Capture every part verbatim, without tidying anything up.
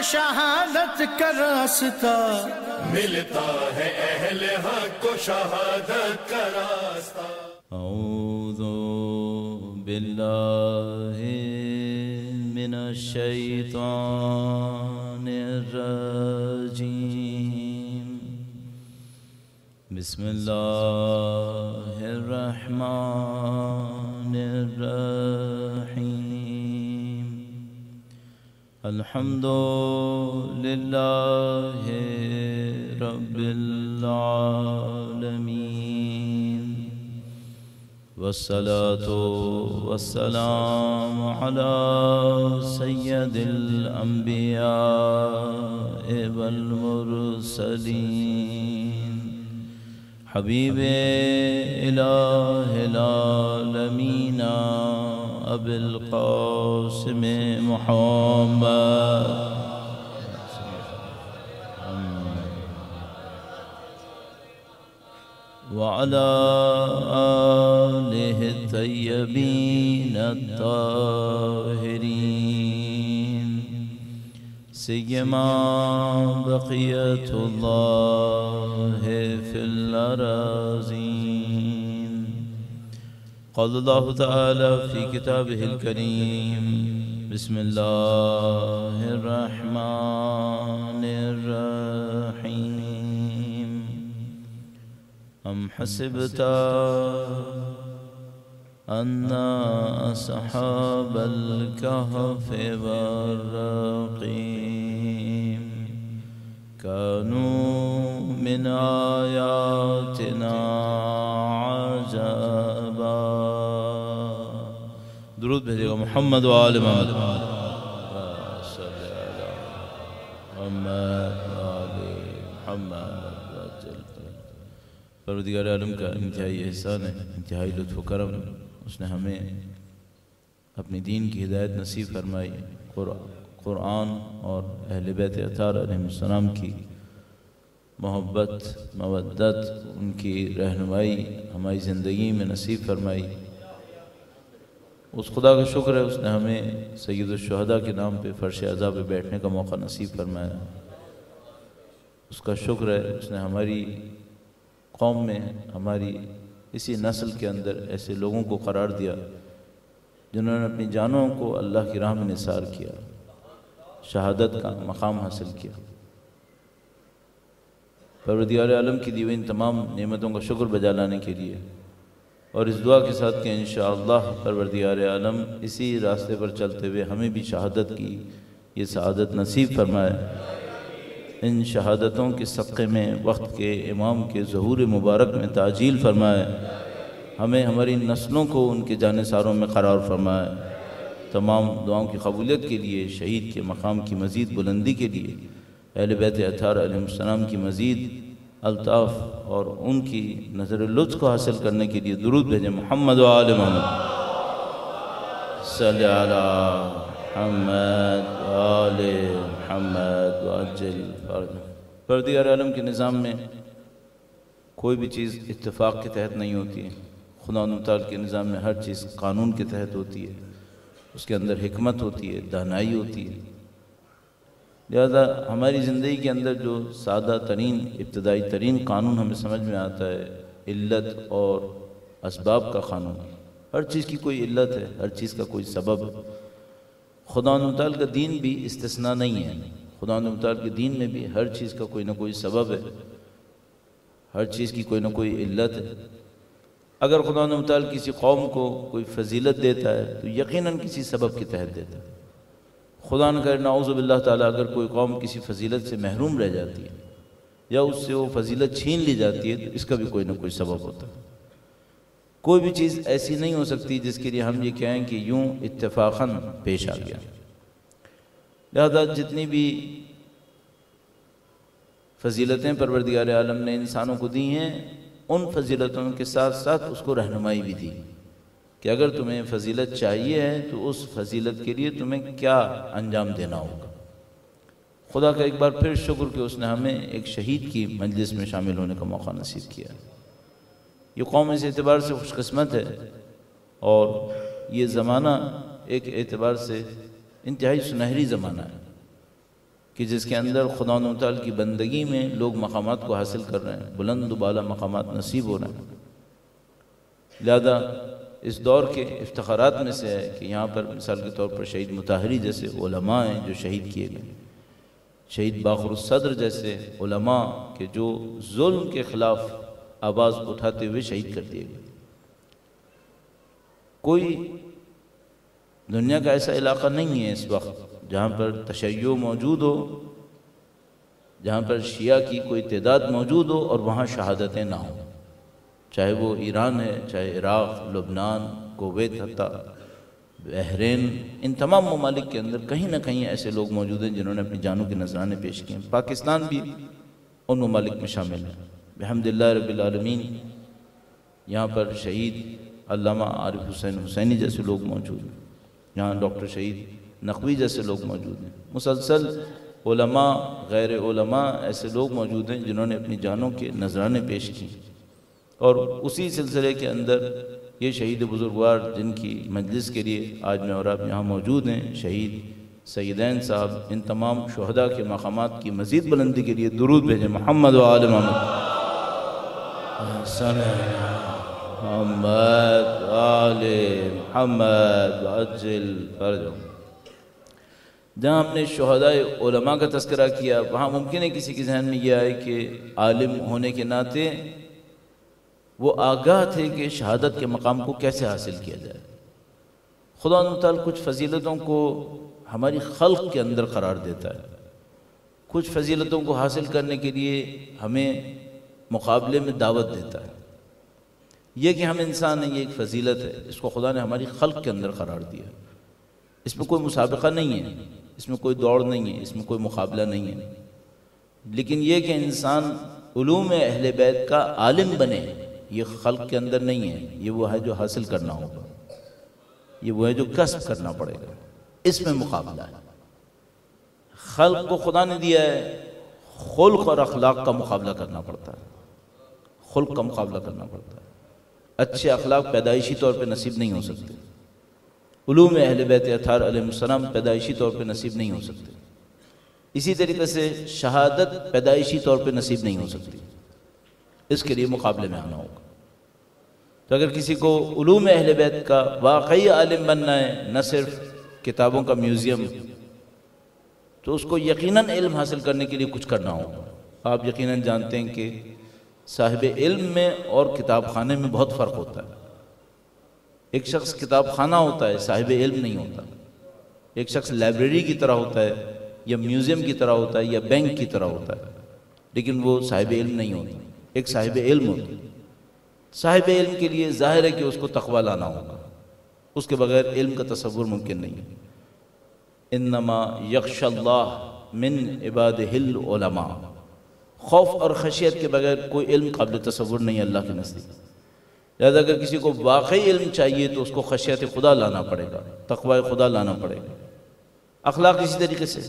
شہادت کا راستہ، ملتا ہے اہل حق کو شہادت کا راستہ۔ اعوذ باللہ من الشیطان الرجیم، بسم اللہ الرحمن الرحیم، الحمد للہ رب العالمین، والصلاة والسلام على سید الانبیاء والمرسلین، حبیب الہ العالمین ابی القاسم محمد وعلى آلہ الطیبین الطاہرین، سیما بقیت اللہ فی الأراضین۔ قال اللہ تعالی فی کتابہ الکریم، بسم اللہ الرحمن الرحیم، ام حسبت ان اصحاب الكهف والرقیم كانوا من آیاتنا عجبا۔ درود بھیجے گا محمد و آل محمد، صلی علی محمد و آل محمد۔ پروردگار عالم کا انتہائی احسان ہے، انتہائی لطف و کرم، اس نے ہمیں اپنی دین کی ہدایت نصیب فرمائی، قرآن اور اہل بیت اطہار علیہ السلام کی محبت، مودت، ان کی رہنمائی ہماری زندگی میں نصیب فرمائی۔ اس خدا کا شکر ہے، اس نے ہمیں سید الشہداء کے نام پہ فرش عزا پہ بیٹھنے کا موقع نصیب فرمایا۔ اس کا شکر ہے، اس نے ہماری قوم میں، ہماری اسی نسل کے اندر ایسے لوگوں کو قرار دیا جنہوں نے اپنی جانوں کو اللہ کی راہ میں نثار کیا، شہادت کا مقام حاصل کیا۔ پروردگار عالم کی دی ہوئی ان تمام نعمتوں کا شکر بجا لانے کے لیے اور اس دعا کے ساتھ کہ انشاءاللہ پروردگار عالم اسی راستے پر چلتے ہوئے ہمیں بھی شہادت کی یہ سعادت نصیب فرمائے۔ ان شہادتوں کے صدقے میں وقت کے امام کے ظہور مبارک میں تعجیل فرمائے، ہمیں ہماری نسلوں کو ان کے جانثاروں میں قرار فرمائے۔ تمام دعاؤں کی قبولیت کے لیے، شہید کے مقام کی مزید بلندی کے لیے، اہل بیت اطہار علیہ السلام کی مزید الطاف اور ان کی نظر لطف کو حاصل کرنے کے لیے درود بھیجیں محمد و آل محمد، صلی علی محمد و آل محمد وعجل فرجہ۔ پروردگار عالم کے نظام میں کوئی بھی چیز اتفاق کے تحت نہیں ہوتی ہے، خدا متعال کے نظام میں ہر چیز قانون کے تحت ہوتی ہے، اس کے اندر حکمت ہوتی ہے، دانائی ہوتی ہے۔ لہذا ہماری زندگی کے اندر جو سادہ ترین، ابتدائی ترین قانون ہمیں سمجھ میں آتا ہے، علت اور اسباب کا قانون۔ ہر چیز کی کوئی علت ہے، ہر چیز کا کوئی سبب ہے۔ خدا متعال کا دین بھی استثناء نہیں ہے، خدا متعال کے دین میں بھی ہر چیز کا کوئی نہ کوئی سبب ہے، ہر چیز کی کوئی نہ کوئی علت ہے۔ اگر خدا متعال کسی قوم کو کوئی فضیلت دیتا ہے تو یقیناً کسی سبب کے تحت دیتا ہے۔ خدا نہ کرے نعوذ باللہ تعالیٰ اگر کوئی قوم کسی فضیلت سے محروم رہ جاتی ہے یا اس سے وہ فضیلت چھین لی جاتی ہے تو اس کا بھی کوئی نہ کوئی سبب ہوتا ہے۔ کوئی بھی چیز ایسی نہیں ہو سکتی جس کے لیے ہم یہ کہیں کہ یوں اتفاقاً پیش آ گیا۔ لہذا جتنی بھی فضیلتیں پروردگار عالم نے انسانوں کو دی ہیں، ان فضیلتوں کے ساتھ ساتھ اس کو رہنمائی بھی دی کہ اگر تمہیں فضیلت چاہیے ہے تو اس فضیلت کے لیے تمہیں کیا انجام دینا ہوگا۔ خدا کا ایک بار پھر شکر کہ اس نے ہمیں ایک شہید کی مجلس میں شامل ہونے کا موقع نصیب کیا۔ یہ قوم اس اعتبار سے خوش قسمت ہے اور یہ زمانہ ایک اعتبار سے انتہائی سنہری زمانہ ہے۔ کہ جس کے اندر خدا و تعالی کی بندگی میں لوگ مقامات کو حاصل کر رہے ہیں، بلند و بالا مقامات نصیب ہو رہے ہیں۔ لہذا اس دور کے افتخارات میں سے ہے کہ یہاں پر مثال کے طور پر شہید مطہری جیسے علماء ہیں جو شہید کیے گئے، شہید باقر الصدر جیسے علماء کہ جو ظلم کے خلاف آواز اٹھاتے ہوئے شہید کر دیے گئے۔ کوئی دنیا کا ایسا علاقہ نہیں ہے اس وقت جہاں پر تشیع موجود ہو، جہاں پر شیعہ کی کوئی تعداد موجود ہو اور وہاں شہادتیں نہ ہوں، چاہے وہ ایران ہے، چاہے عراق، لبنان، کویت، حتیٰ بحرین، ان تمام ممالک کے اندر کہیں نہ کہیں ایسے لوگ موجود ہیں جنہوں نے اپنی جانوں کے نذرانے پیش کیے ہیں۔ پاکستان بھی ان ممالک میں شامل ہے۔ بحمد اللہ رب العالمین یہاں پر شہید علامہ عارف حسین حسینی جیسے لوگ موجود ہیں، یہاں ڈاکٹر شہید نقوی جیسے لوگ موجود ہیں، مسلسل علماء، غیر علماء ایسے لوگ موجود ہیں جنہوں نے اپنی جانوں کے نذرانے پیش کیے۔ اور اسی سلسلے کے اندر یہ شہید بزرگوار جن کی مجلس کے لیے آج میں اور آپ یہاں موجود ہیں، شہید سیدین صاحب، ان تمام شہداء کے مقامات کی مزید بلندی کے لیے درود بھیجیں۔ محمد و آل محمد، محمد آل محمد وعجل فرجهم۔ جہاں ہم نے شہداء علماء کا تذکرہ کیا، وہاں ممکن ہے کسی کے ذہن میں یہ آئے کہ عالم ہونے کے ناطے وہ آگاہ تھے کہ شہادت کے مقام کو کیسے حاصل کیا جائے۔ خدا تعالیٰ کچھ فضیلتوں کو ہماری خلق کے اندر قرار دیتا ہے، کچھ فضیلتوں کو حاصل کرنے کے لیے ہمیں مقابلے میں دعوت دیتا ہے۔ یہ کہ ہم انسان ہیں، یہ ایک فضیلت ہے، اس کو خدا نے ہماری خلق کے اندر قرار دیا۔ اس میں کوئی مسابقہ نہیں ہے، اس میں کوئی دوڑ نہیں ہے، اس میں کوئی مقابلہ نہیں ہے، لیکن یہ کہ انسان علوم اہل بیت کا عالم بنے، یہ خلق کے اندر نہیں ہے، یہ وہ ہے جو حاصل کرنا ہوگا، یہ وہ ہے جو کسب کرنا پڑے گا، اس میں مقابلہ ہے۔ خلق کو خدا نے دیا ہے، خلق اور اخلاق کا مقابلہ کرنا پڑتا ہے، خلق کا مقابلہ کرنا پڑتا ہے۔ اچھے اخلاق پیدائشی طور پہ نصیب نہیں ہو سکتے، علوم اہل بیت اطہار علیہ السلام پیدائشی طور پہ نصیب نہیں ہو سکتے، اسی طریقے سے شہادت پیدائشی طور پہ نصیب نہیں ہو سکتی، اس کے لیے مقابلے میں آنا ہوگا۔ تو اگر کسی کو علوم اہل بیت کا واقعی عالم بننا ہے، نہ صرف کتابوں کا میوزیم، تو اس کو یقیناً علم حاصل کرنے کے لیے کچھ کرنا ہوگا۔ آپ یقیناً جانتے ہیں کہ صاحب علم میں اور کتاب خانے میں بہت فرق ہوتا ہے۔ ایک شخص کتاب خانہ ہوتا ہے، صاحب علم نہیں ہوتا۔ ایک شخص لائبریری کی طرح ہوتا ہے، یا میوزیم کی طرح ہوتا ہے، یا بینک کی طرح ہوتا ہے، لیکن وہ صاحب علم نہیں ہوتا۔ ایک صاحب علم ہوتا ہے، صاحب علم کے لیے ظاہر ہے کہ اس کو تقویٰ لانا ہوگا، اس کے بغیر علم کا تصور ممکن نہیں ہے۔ انما یخش اللہ من عبادہ العلماء، خوف اور خشیت کے بغیر کوئی علم قابل تصور نہیں ہے اللہ کے نزدیک۔ لہذا اگر کسی کو واقعی علم چاہیے تو اس کو خشیت خدا لانا پڑے گا، تقوی خدا لانا پڑے گا۔ اخلاق اسی طریقے سے،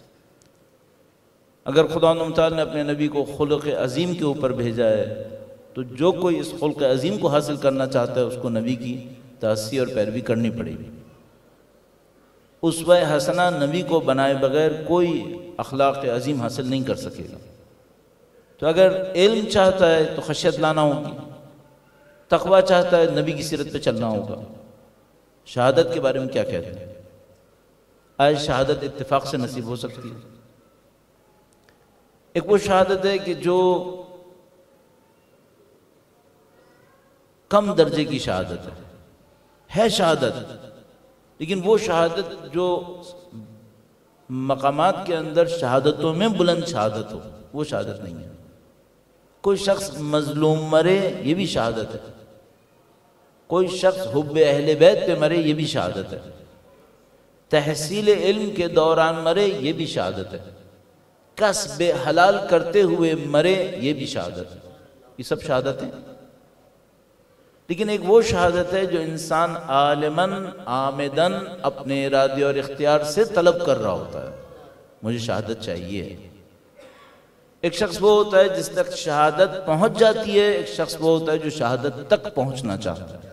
اگر خدا تعالیٰ نے اپنے نبی کو خلق عظیم کے اوپر بھیجا ہے تو جو کوئی اس خلق عظیم کو حاصل کرنا چاہتا ہے اس کو نبی کی تاسی اور پیروی کرنی پڑے گی۔ اسوہ حسنہ نبی کو بنائے بغیر کوئی اخلاق عظیم حاصل نہیں کر سکے گا۔ تو اگر علم چاہتا ہے تو خشیت لانا ہوگی، تقویٰ چاہتا ہے نبی کی سیرت پہ چلنا ہوگا۔ شہادت کے بارے میں کیا کہتے ہیں؟ آج شہادت اتفاق سے نصیب ہو سکتی ہے۔ ایک وہ شہادت ہے کہ جو کم درجے کی شہادت ہے، ہے شہادت، لیکن وہ شہادت جو مقامات کے اندر شہادتوں میں بلند شہادت ہو، وہ شہادت نہیں ہے۔ کوئی شخص مظلوم مرے، یہ بھی شہادت ہے۔ کوئی شخص حب اہل بیت پہ مرے، یہ بھی شہادت ہے۔ تحصیل علم کے دوران مرے، یہ بھی شہادت ہے۔ کسب حلال کرتے ہوئے مرے، یہ بھی شہادت ہے۔ یہ سب شہادت ہیں، لیکن ایک وہ شہادت ہے جو انسان عالماً عامداً اپنے ارادے اور اختیار سے طلب کر رہا ہوتا ہے، مجھے شہادت چاہیے۔ ایک شخص وہ ہوتا ہے جس تک شہادت پہنچ جاتی ہے، ایک شخص وہ ہوتا ہے جو شہادت تک پہنچنا چاہتا ہے۔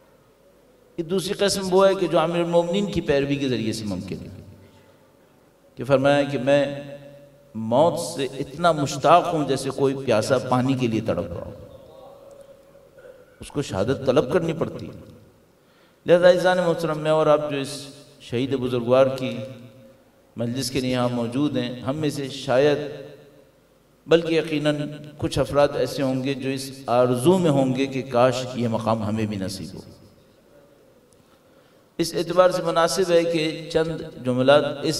یہ دوسری قسم وہ ہے کہ جو امیر المومنین کی پیروی کے ذریعے سے ممکن ہے۔ کہ فرمایا کہ میں موت سے اتنا مشتاق ہوں جیسے کوئی پیاسا پانی کے لیے تڑپ رہا ہوں. اس کو شہادت طلب کرنی پڑتی ہے. لہذا عزیزان محترم، میں اور آپ جو اس شہید بزرگوار کی مجلس کے لیے یہاں موجود ہیں، ہم میں سے شاید بلکہ یقیناً کچھ افراد ایسے ہوں گے جو اس آرزو میں ہوں گے کہ کاش یہ مقام ہمیں بھی نصیب ہو. اس اعتبار سے مناسب ہے کہ چند جملات اس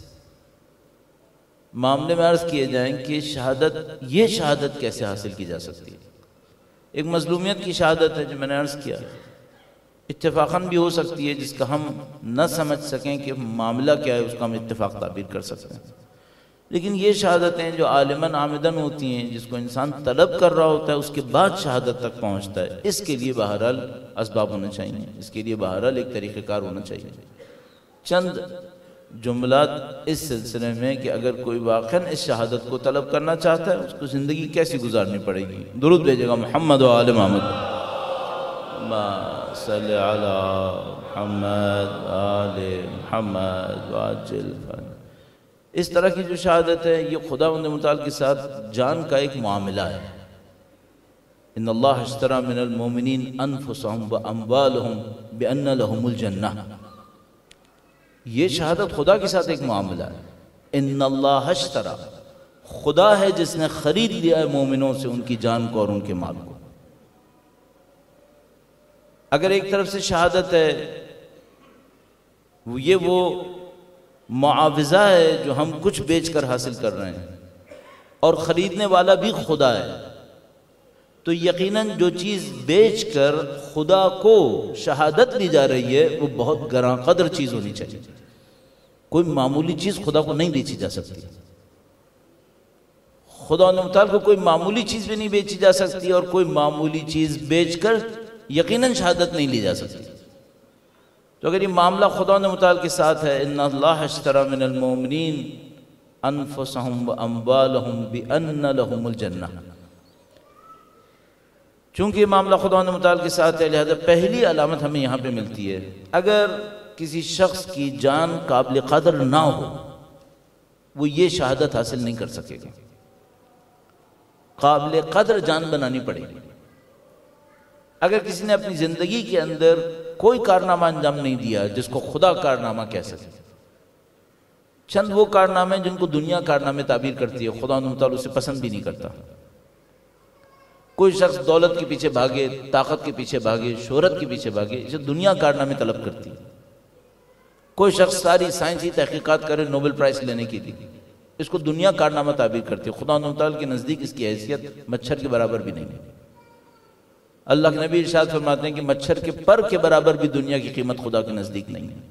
معاملے میں عرض کیے جائیں کہ شہادت، یہ شہادت کیسے حاصل کی جا سکتی ہے. ایک مظلومیت کی شہادت ہے جو میں نے عرض کیا، اتفاقاً بھی ہو سکتی ہے جس کا ہم نہ سمجھ سکیں کہ معاملہ کیا ہے، اس کا ہم اتفاق تعبیر کر سکتے ہیں. لیکن یہ شہادتیں جو عالماً عامداً ہوتی ہیں، جس کو انسان طلب کر رہا ہوتا ہے، اس کے بعد شہادت تک پہنچتا ہے، اس کے لیے بہرحال اسباب ہونا چاہیے، اس کے لیے بہرحال ایک طریقہ کار ہونا چاہیے. چند جملات اس سلسلے میں کہ اگر کوئی واقعاً اس شہادت کو طلب کرنا چاہتا ہے، اس کو زندگی کیسی گزارنی پڑے گی. درود بھیجے گا محمد و آل محمد. ما صلی علی محمد و آل محمد وعجل. اس طرح کی جو شہادت ہے، یہ خداوند متعال کے ساتھ جان کا ایک معاملہ ہے. ان اللہ اشتری من المؤمنین انفسهم واموالهم بان لهم الجنہ. یہ شہادت خدا کے ساتھ ایک معاملہ ہے. ان اللہ اشتری، خدا ہے جس نے خرید لیا ہے مومنوں سے ان کی جان کو اور ان کے مال کو. اگر ایک طرف سے شہادت ہے، وہ یہ وہ معاوضہ ہے جو ہم کچھ بیچ کر حاصل کر رہے ہیں، اور خریدنے والا بھی خدا ہے، تو یقیناً جو چیز بیچ کر خدا کو شہادت دی جا رہی ہے وہ بہت گراں قدر چیز ہونی چاہیے. کوئی معمولی چیز خدا کو نہیں بیچی جا سکتی. خدا متعال کو کوئی معمولی چیز بھی نہیں بیچی جا سکتی، اور کوئی معمولی چیز بیچ کر یقیناً شہادت نہیں لی جا سکتی. تو اگر یہ معاملہ خدا متعال کے ساتھ ہے، ان اللہ اشتری من المؤمنین انفسهم واموالهم بان لهم الجنہ، چونکہ یہ معاملہ خدا متعال کے ساتھ ہے، لہذا پہلی علامت ہمیں یہاں پہ ملتی ہے. اگر کسی شخص کی جان قابل قدر نہ ہو، وہ یہ شہادت حاصل نہیں کر سکے گا. قابل قدر جان بنانی پڑے گی. اگر کسی نے اپنی زندگی کے اندر کوئی کارنامہ انجام نہیں دیا جس کو خدا کارنامہ کہہ سکے، چند وہ کارنامے جن کو دنیا کارنامے تعبیر کرتی ہے، خدا متعال اسے پسند بھی نہیں کرتا. کوئی شخص دولت کے پیچھے بھاگے، طاقت کے پیچھے بھاگے، شہرت کے پیچھے بھاگے، اسے دنیا کارنامے طلب کرتی ہے. کوئی شخص ساری سائنسی تحقیقات کرے نوبل پرائز لینے کی لیے، اس کو دنیا کارنامہ تعبیر کرتی ہے. خدا متعال کے نزدیک اس کی حیثیت مچھر کے برابر بھی نہیں ہے. اللہ کے نبی ارشاد فرماتے ہیں کہ مچھر کے پر کے برابر بھی دنیا کی قیمت خدا کے نزدیک نہیں ہے.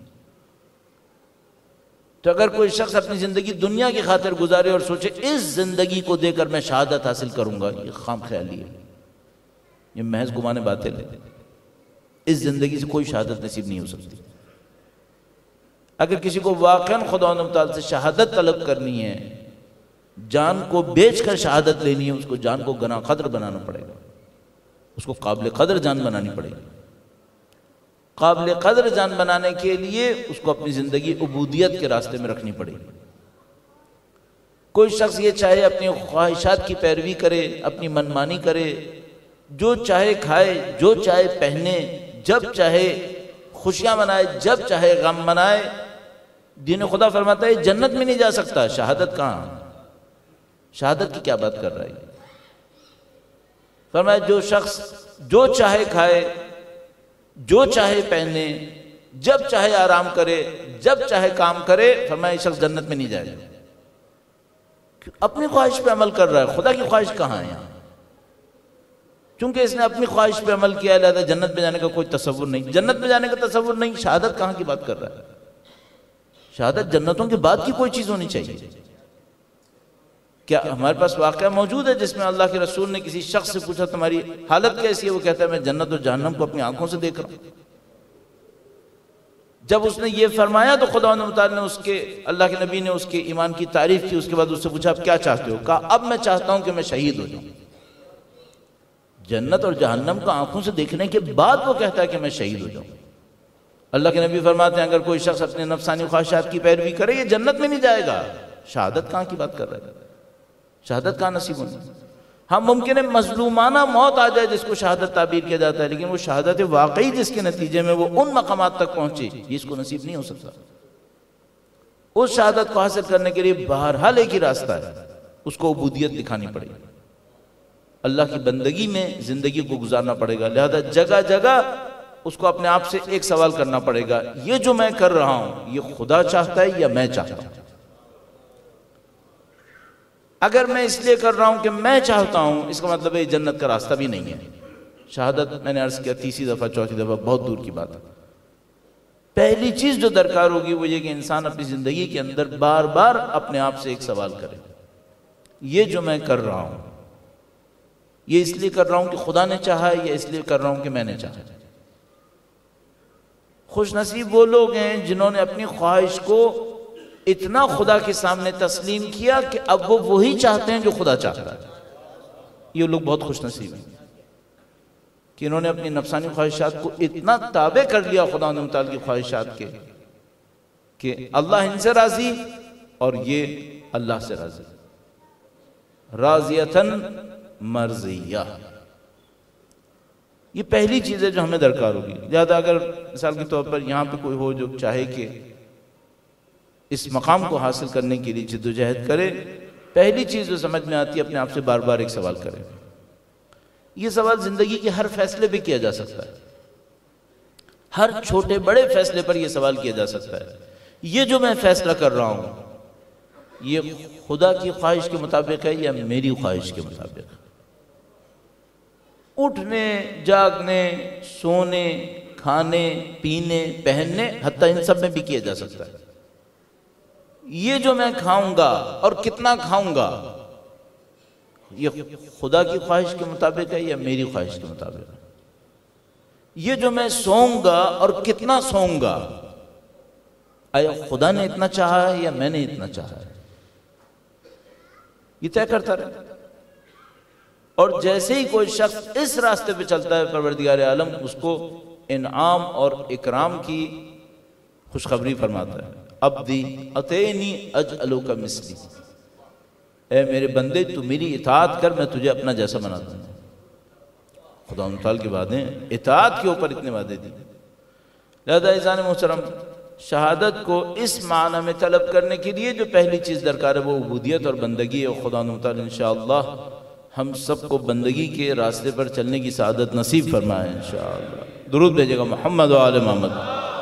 تو اگر کوئی شخص اپنی زندگی دنیا کی خاطر گزارے اور سوچے اس زندگی کو دے کر میں شہادت حاصل کروں گا، یہ خام خیالی ہے، یہ محض گمان باطل ہے. اس زندگی سے کوئی شہادت نصیب نہیں ہو سکتی. اگر کسی کو واقعاً خدا متعال سے شہادت طلب کرنی ہے، جان کو بیچ کر شہادت لینی ہے، اس کو جان کو گراں قدر بنانا پڑے گا، اس کو قابل قدر جان بنانی پڑے گی. قابل قدر جان بنانے کے لیے اس کو اپنی زندگی عبودیت کے راستے میں رکھنی پڑے گی. کوئی شخص یہ چاہے اپنی خواہشات کی پیروی کرے، اپنی منمانی کرے، جو چاہے کھائے، جو چاہے پہنے، جب چاہے خوشیاں منائے، جب چاہے غم منائے، دین خدا فرماتا ہے جنت میں نہیں جا سکتا. شہادت کہاں؟ شہادت کی کیا بات کر رہا ہے؟ فرمایا جو شخص جو چاہے کھائے، جو چاہے پہنے، جب چاہے آرام کرے، جب چاہے کام کرے، فرمایا یہ شخص جنت میں نہیں جائے گا. اپنی خواہش پہ عمل کر رہا ہے، خدا کی خواہش کہاں ہے یہاں؟ چونکہ اس نے اپنی خواہش پہ عمل کیا ہے، لہذا جنت میں جانے کا کوئی تصور نہیں. جنت میں جانے کا تصور نہیں، شہادت کہاں کی بات کر رہا ہے؟ شہادت جنتوں کے بعد کی کوئی چیز ہونی چاہیے. کیا ہمارے پاس واقعہ موجود ہے جس میں اللہ کے رسول نے کسی شخص سے پوچھا تمہاری حالت کیسی ہے؟ وہ کہتا ہے میں جنت اور جہنم کو اپنی آنکھوں سے دیکھ رہا ہوں. جب اس نے یہ فرمایا تو خدا متعال نے اس کے، اللہ کے نبی نے اس کے ایمان کی تعریف کی. اس کے بعد اس سے پوچھا اب کیا چاہتے ہو؟ کہا اب میں چاہتا ہوں کہ میں شہید ہو جاؤں. جنت اور جہنم کو آنکھوں سے دیکھنے کے بعد وہ کہتا ہے کہ میں شہید ہو جاؤں. اللہ کے نبی فرماتے ہیں اگر کوئی شخص اپنے نفسانی خواہشات کی پیروی کرے یہ جنت میں نہیں جائے گا۔ شہادت کہاں کی بات کر رہے ہیں؟ شہادت کہاں نصیب ہونی؟ ہم ممکن ہے مظلومانہ موت آ جائے جس کو شہادت تعبیر کیا جاتا ہے، لیکن وہ شہادت واقعی جس کے نتیجے میں وہ ان مقامات تک پہنچے یہ اس کو نصیب نہیں ہو سکتا۔ اس شہادت کو حاصل کرنے کے لیے بہرحال ایک ہی راستہ ہے، اس کو عبودیت دکھانی پڑے گی، اللہ کی بندگی میں زندگی کو گزارنا پڑے گا۔ لہذا جگہ جگہ اس کو اپنے آپ سے ایک سوال کرنا پڑے گا، یہ جو میں کر رہا ہوں یہ خدا چاہتا ہے یا میں چاہتا ہوں؟ اگر میں اس لیے کر رہا ہوں کہ میں چاہتا ہوں، اس کا مطلب ہے جنت کا راستہ بھی نہیں ہے۔ شہادت میں نے عرض کیا تیسری دفعہ چوتھی دفعہ بہت دور کی بات ہے۔ پہلی چیز جو درکار ہوگی وہ یہ کہ انسان اپنی زندگی کے اندر بار بار اپنے آپ سے ایک سوال کرے، یہ جو میں کر رہا ہوں یہ اس لیے کر رہا ہوں کہ خدا نے چاہا ہے یا اس لیے کر رہا ہوں کہ میں نے چاہا؟ خوش نصیب وہ لوگ ہیں جنہوں نے اپنی خواہش کو اتنا خدا کے سامنے تسلیم کیا کہ اب وہ وہی چاہتے ہیں جو خدا چاہتا ہے۔ یہ لوگ بہت خوش نصیب ہیں کہ انہوں نے اپنی نفسانی خواہشات کو اتنا تابع کر لیا خدا متعال کی خواہشات کے کہ اللہ ان سے راضی اور یہ اللہ سے راضی، راضیتاً مرضیہ۔ یہ پہلی چیز ہے جو ہمیں درکار ہوگی۔ لہذا اگر مثال کے طور پر یہاں پہ کوئی ہو جو چاہے کہ اس مقام کو حاصل کرنے کے لیے جدوجہد کرے، پہلی چیز جو سمجھ میں آتی ہے اپنے آپ سے بار بار ایک سوال کرے۔ یہ سوال زندگی کے ہر فیصلے پہ کیا جا سکتا ہے، ہر چھوٹے بڑے فیصلے پر یہ سوال کیا جا سکتا ہے، یہ جو میں فیصلہ کر رہا ہوں یہ خدا کی خواہش کے مطابق ہے یا میری خواہش کے مطابق؟ اٹھنے، جاگنے، سونے، کھانے، پینے، پہننے، حتیٰ ان سب میں بھی کیا جا سکتا ہے۔ یہ جو میں کھاؤں گا اور کتنا کھاؤں گا یہ خدا کی خواہش کے مطابق ہے یا میری خواہش کے مطابق ہے؟ یہ جو میں سوؤں گا اور کتنا سوؤں گا آیا خدا نے اتنا چاہا ہے یا میں نے اتنا چاہا ہے؟ یہ طے کرتا رہے۔ اور جیسے ہی کوئی شخص اس راستے پہ چلتا ہے پروردگار عالم اس کو انعام اور اکرام کی خوشخبری فرماتا ہے۔ عبدی اتینی اجعلک مثلی، اے میرے بندے تو میری اطاعت کر میں تجھے اپنا جیسا بناتا ہوں۔ خدا متعال کی باتیں اطاعت کے اوپر اتنے وعدے دی۔ لہذا عزیزان محترم شہادت کو اس معنی میں طلب کرنے کے لیے جو پہلی چیز درکار ہے وہ عبودیت اور بندگی ہے۔ خدا متعال انشاءاللہ ہم سب کو بندگی کے راستے پر چلنے کی سعادت نصیب فرمائے انشاءاللہ۔ درود بھیجے گا محمد و آل محمد،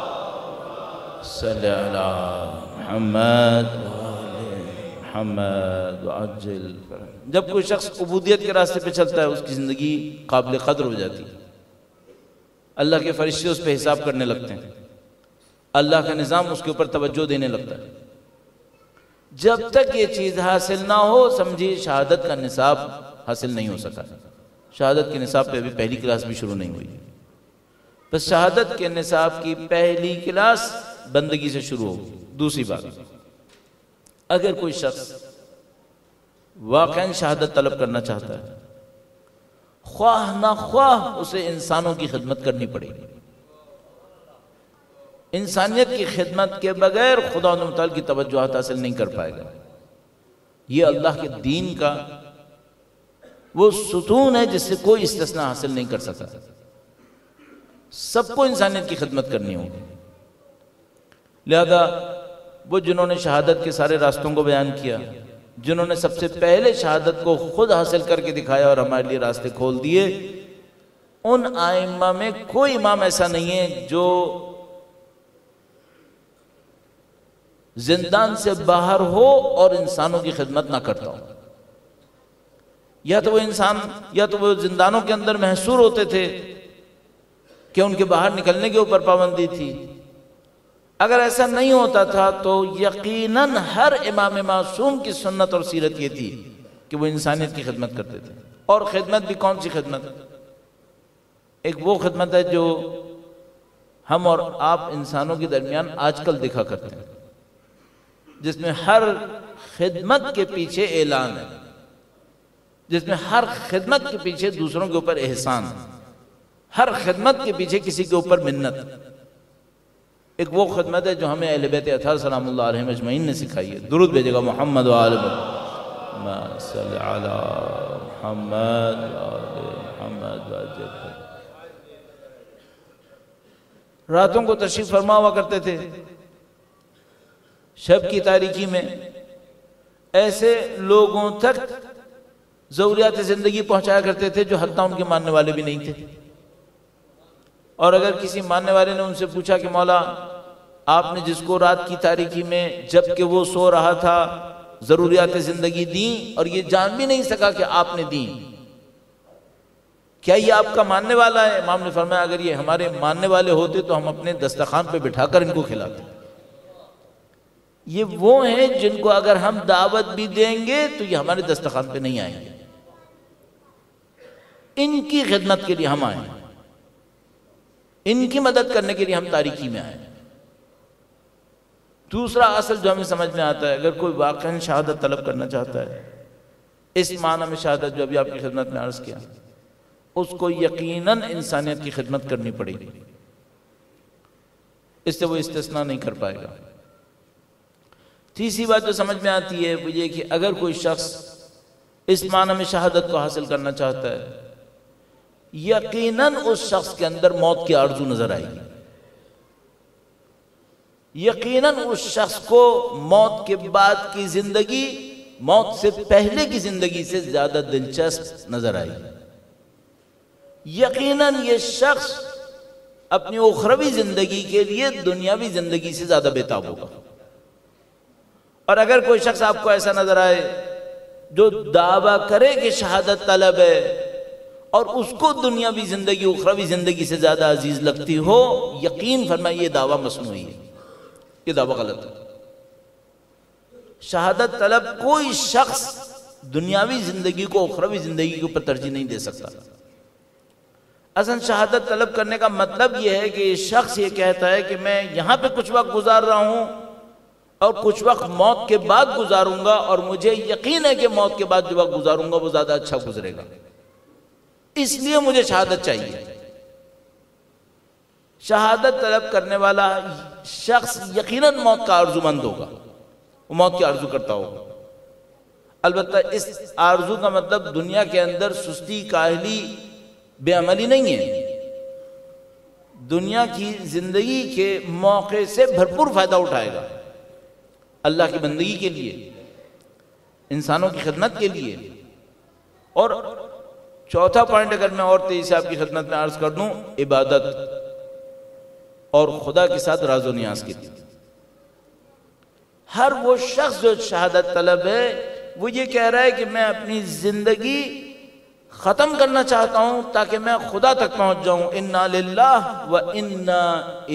صلی علی محمد و آل محمد وعجل۔ جب کوئی شخص عبودیت کے راستے پہ چلتا ہے اس کی زندگی قابل قدر ہو جاتی ہے، اللہ کے فرشتے اس پہ حساب کرنے لگتے ہیں، اللہ کا نظام اس کے اوپر توجہ دینے لگتا ہے۔ جب تک یہ چیز حاصل نہ ہو سمجھیے شہادت کا نصاب حاصل نہیں ہو سکا۔ شہادت کے نصاب پہ ابھی پہلی کلاس بھی شروع نہیں ہوئی، بس شہادت کے نصاب کی پہلی کلاس بندگی سے شروع ہوگی۔ دوسری بات، اگر کوئی شخص واقعاً شہادت طلب کرنا چاہتا ہے، خواہ نہ خواہ اسے انسانوں کی خدمت کرنی پڑے گی۔ انسانیت کی خدمت کے بغیر خدا متعال کی توجہات حاصل نہیں کر پائے گا۔ یہ اللہ کے دین کا وہ ستون ہے جس سے کوئی استثناء حاصل نہیں کر سکتا۔ سب کو انسانیت کی خدمت کرنی ہوگی۔ لہذا وہ جنہوں نے شہادت کے سارے راستوں کو بیان کیا، جنہوں نے سب سے پہلے شہادت کو خود حاصل کر کے دکھایا اور ہمارے لیے راستے کھول دیے، ان ائمہ میں کوئی امام ایسا نہیں ہے جو زندان سے باہر ہو اور انسانوں کی خدمت نہ کرتا ہو۔ یا تو وہ انسان یا تو وہ زندانوں کے اندر محصور ہوتے تھے کہ ان کے باہر نکلنے کے اوپر پابندی تھی۔ اگر ایسا نہیں ہوتا تھا تو یقیناً ہر امام معصوم کی سنت اور سیرت یہ تھی کہ وہ انسانیت کی خدمت کرتے تھے۔ اور خدمت بھی کون سی خدمت؟ ایک وہ خدمت ہے جو ہم اور آپ انسانوں کے درمیان آج کل دیکھا کرتے ہیں، جس میں ہر خدمت کے پیچھے اعلان ہے، جس میں ہر خدمت کے پیچھے دوسروں کے اوپر احسان ہے، ہر خدمت کے پیچھے کسی کے اوپر منت۔ ایک وہ خدمت ہے جو ہمیں اہل بیت اطہار سلام اللہ علیہم اجمعین نے سکھائی ہے. درود بھیجے گا محمد و آل محمد صلی علی محمد و آل محمد وعجل. راتوں کو تشریف فرما ہوا کرتے تھے، شب کی تاریکی میں ایسے لوگوں تک ضروریات زندگی پہنچایا کرتے تھے جو حتیٰ ان کے ماننے والے بھی نہیں تھے. اور اگر کسی ماننے والے نے ان سے پوچھا کہ مولا آپ نے جس کو رات کی تاریکی میں جب کہ وہ سو رہا تھا ضروریات زندگی دیں اور یہ جان بھی نہیں سکا کہ آپ نے دیں، کیا یہ آپ کا ماننے والا ہے؟ امام نے فرمایا اگر یہ ہمارے ماننے والے ہوتے تو ہم اپنے دسترخوان پہ بٹھا کر ان کو کھلاتے. یہ وہ ہیں جن کو اگر ہم دعوت بھی دیں گے تو یہ ہمارے دسترخوان پہ نہیں آئیں گے. ان کی خدمت کے لیے ہم آئیں، ان کی مدد کرنے کے لیے ہم تاریکی میں آئیں. دوسرا اصل جو ہمیں سمجھ میں آتا ہے، اگر کوئی واقعاً شہادت طلب کرنا چاہتا ہے، اس معنی میں شہادت جو ابھی آپ کی خدمت میں عرض کیا، اس کو یقیناً انسانیت کی خدمت کرنی پڑے گی، اس سے وہ استثناء نہیں کر پائے گا. تیسری بات جو سمجھ میں آتی ہے وہ یہ کہ اگر کوئی شخص اس معنی میں شہادت کو حاصل کرنا چاہتا ہے، یقیناً اس شخص کے اندر موت کی آرزو نظر آئے گی. یقیناً اس شخص کو موت کے بعد کی زندگی موت سے پہلے کی زندگی سے زیادہ دلچسپ نظر آئے گی. یقیناً یہ شخص اپنی اخروی زندگی کے لیے دنیاوی زندگی سے زیادہ بےتاب ہوگا. اور اگر کوئی شخص آپ کو ایسا نظر آئے جو دعویٰ کرے کہ شہادت طلب ہے اور اس کو دنیاوی زندگی اخروی زندگی سے زیادہ عزیز لگتی ہو، یقین فرمائیے یہ دعویٰ مصنوعی ہے، یہ دعویٰ غلط ہے. شہادت طلب کوئی شخص دنیاوی زندگی کو اخروی زندگی کے اوپر ترجیح نہیں دے سکتا. اصل شہادت طلب کرنے کا مطلب یہ ہے کہ یہ شخص یہ کہتا ہے کہ میں یہاں پہ کچھ وقت گزار رہا ہوں اور کچھ وقت موت کے بعد گزاروں گا، اور مجھے یقین ہے کہ موت کے بعد جو وقت گزاروں گا وہ زیادہ اچھا گزرے گا، اس لیے مجھے شہادت چاہیے. شہادت طلب کرنے والا شخص یقیناً موت کا آرزو مند ہوگا، وہ موت کی آرزو کرتا ہوگا. البتہ اس آرزو کا مطلب دنیا کے اندر سستی، کاہلی، بے عملی نہیں ہے. دنیا کی زندگی کے موقع سے بھرپور فائدہ اٹھائے گا، اللہ کی بندگی کے لیے، انسانوں کی خدمت کے لیے. اور چوتھا پوائنٹ اگر میں اور تیزی سے آپ کی خدمت میں عرض کر دوں، عبادت اور خدا کے ساتھ راز و نیاز کی. ہر وہ شخص جو شہادت طلب ہے وہ یہ کہہ رہا ہے کہ میں اپنی زندگی ختم کرنا چاہتا ہوں تاکہ میں خدا تک پہنچ جاؤں. انا للہ و انا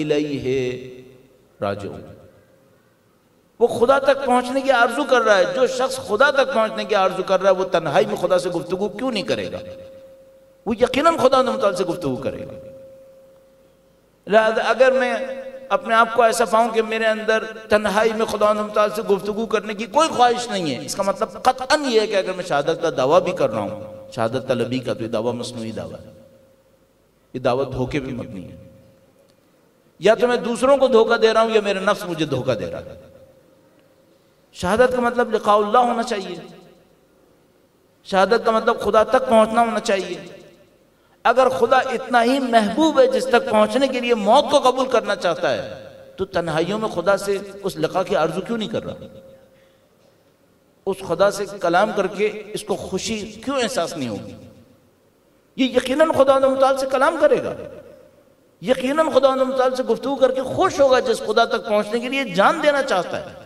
الیہ راجعون. وہ خدا تک پہنچنے کی آرزو کر رہا ہے. جو شخص خدا تک پہنچنے کی آرزو کر رہا ہے وہ تنہائی میں خدا سے گفتگو کیوں نہیں کرے گا؟ وہ یقیناً خدا متعال سے گفتگو کرے گا. لہذا اگر میں اپنے آپ کو ایسا پاؤں کہ میرے اندر تنہائی میں خدا متعال سے گفتگو کرنے کی کوئی خواہش نہیں ہے، اس کا مطلب قطعاً یہ ہے کہ اگر میں شہادت کا دعویٰ بھی کر رہا ہوں، شہادت طلبی کا، تو یہ دعویٰ مصنوعی دعویٰ ہے، یہ دعوت دھوکے پہ مبنی ہے. یا تو میں دوسروں کو دھوکہ دے رہا ہوں یا میرا نفس مجھے دھوکہ دے رہا ہے. شہادت کا مطلب لقاء اللہ ہونا چاہیے، شہادت کا مطلب خدا تک پہنچنا ہونا چاہیے. اگر خدا اتنا ہی محبوب ہے جس تک پہنچنے کے لیے موت کو قبول کرنا چاہتا ہے تو تنہائیوں میں خدا سے اس لقاء کی آرزو کیوں نہیں کر رہا؟ اس خدا سے کلام کر کے اس کو خوشی کیوں احساس نہیں ہوگی؟ یہ یقیناً خدا متعال سے کلام کرے گا، یقیناً خدا متعال سے گفتگو کر کے خوش ہوگا جس خدا تک پہنچنے کے لیے جان دینا چاہتا ہے.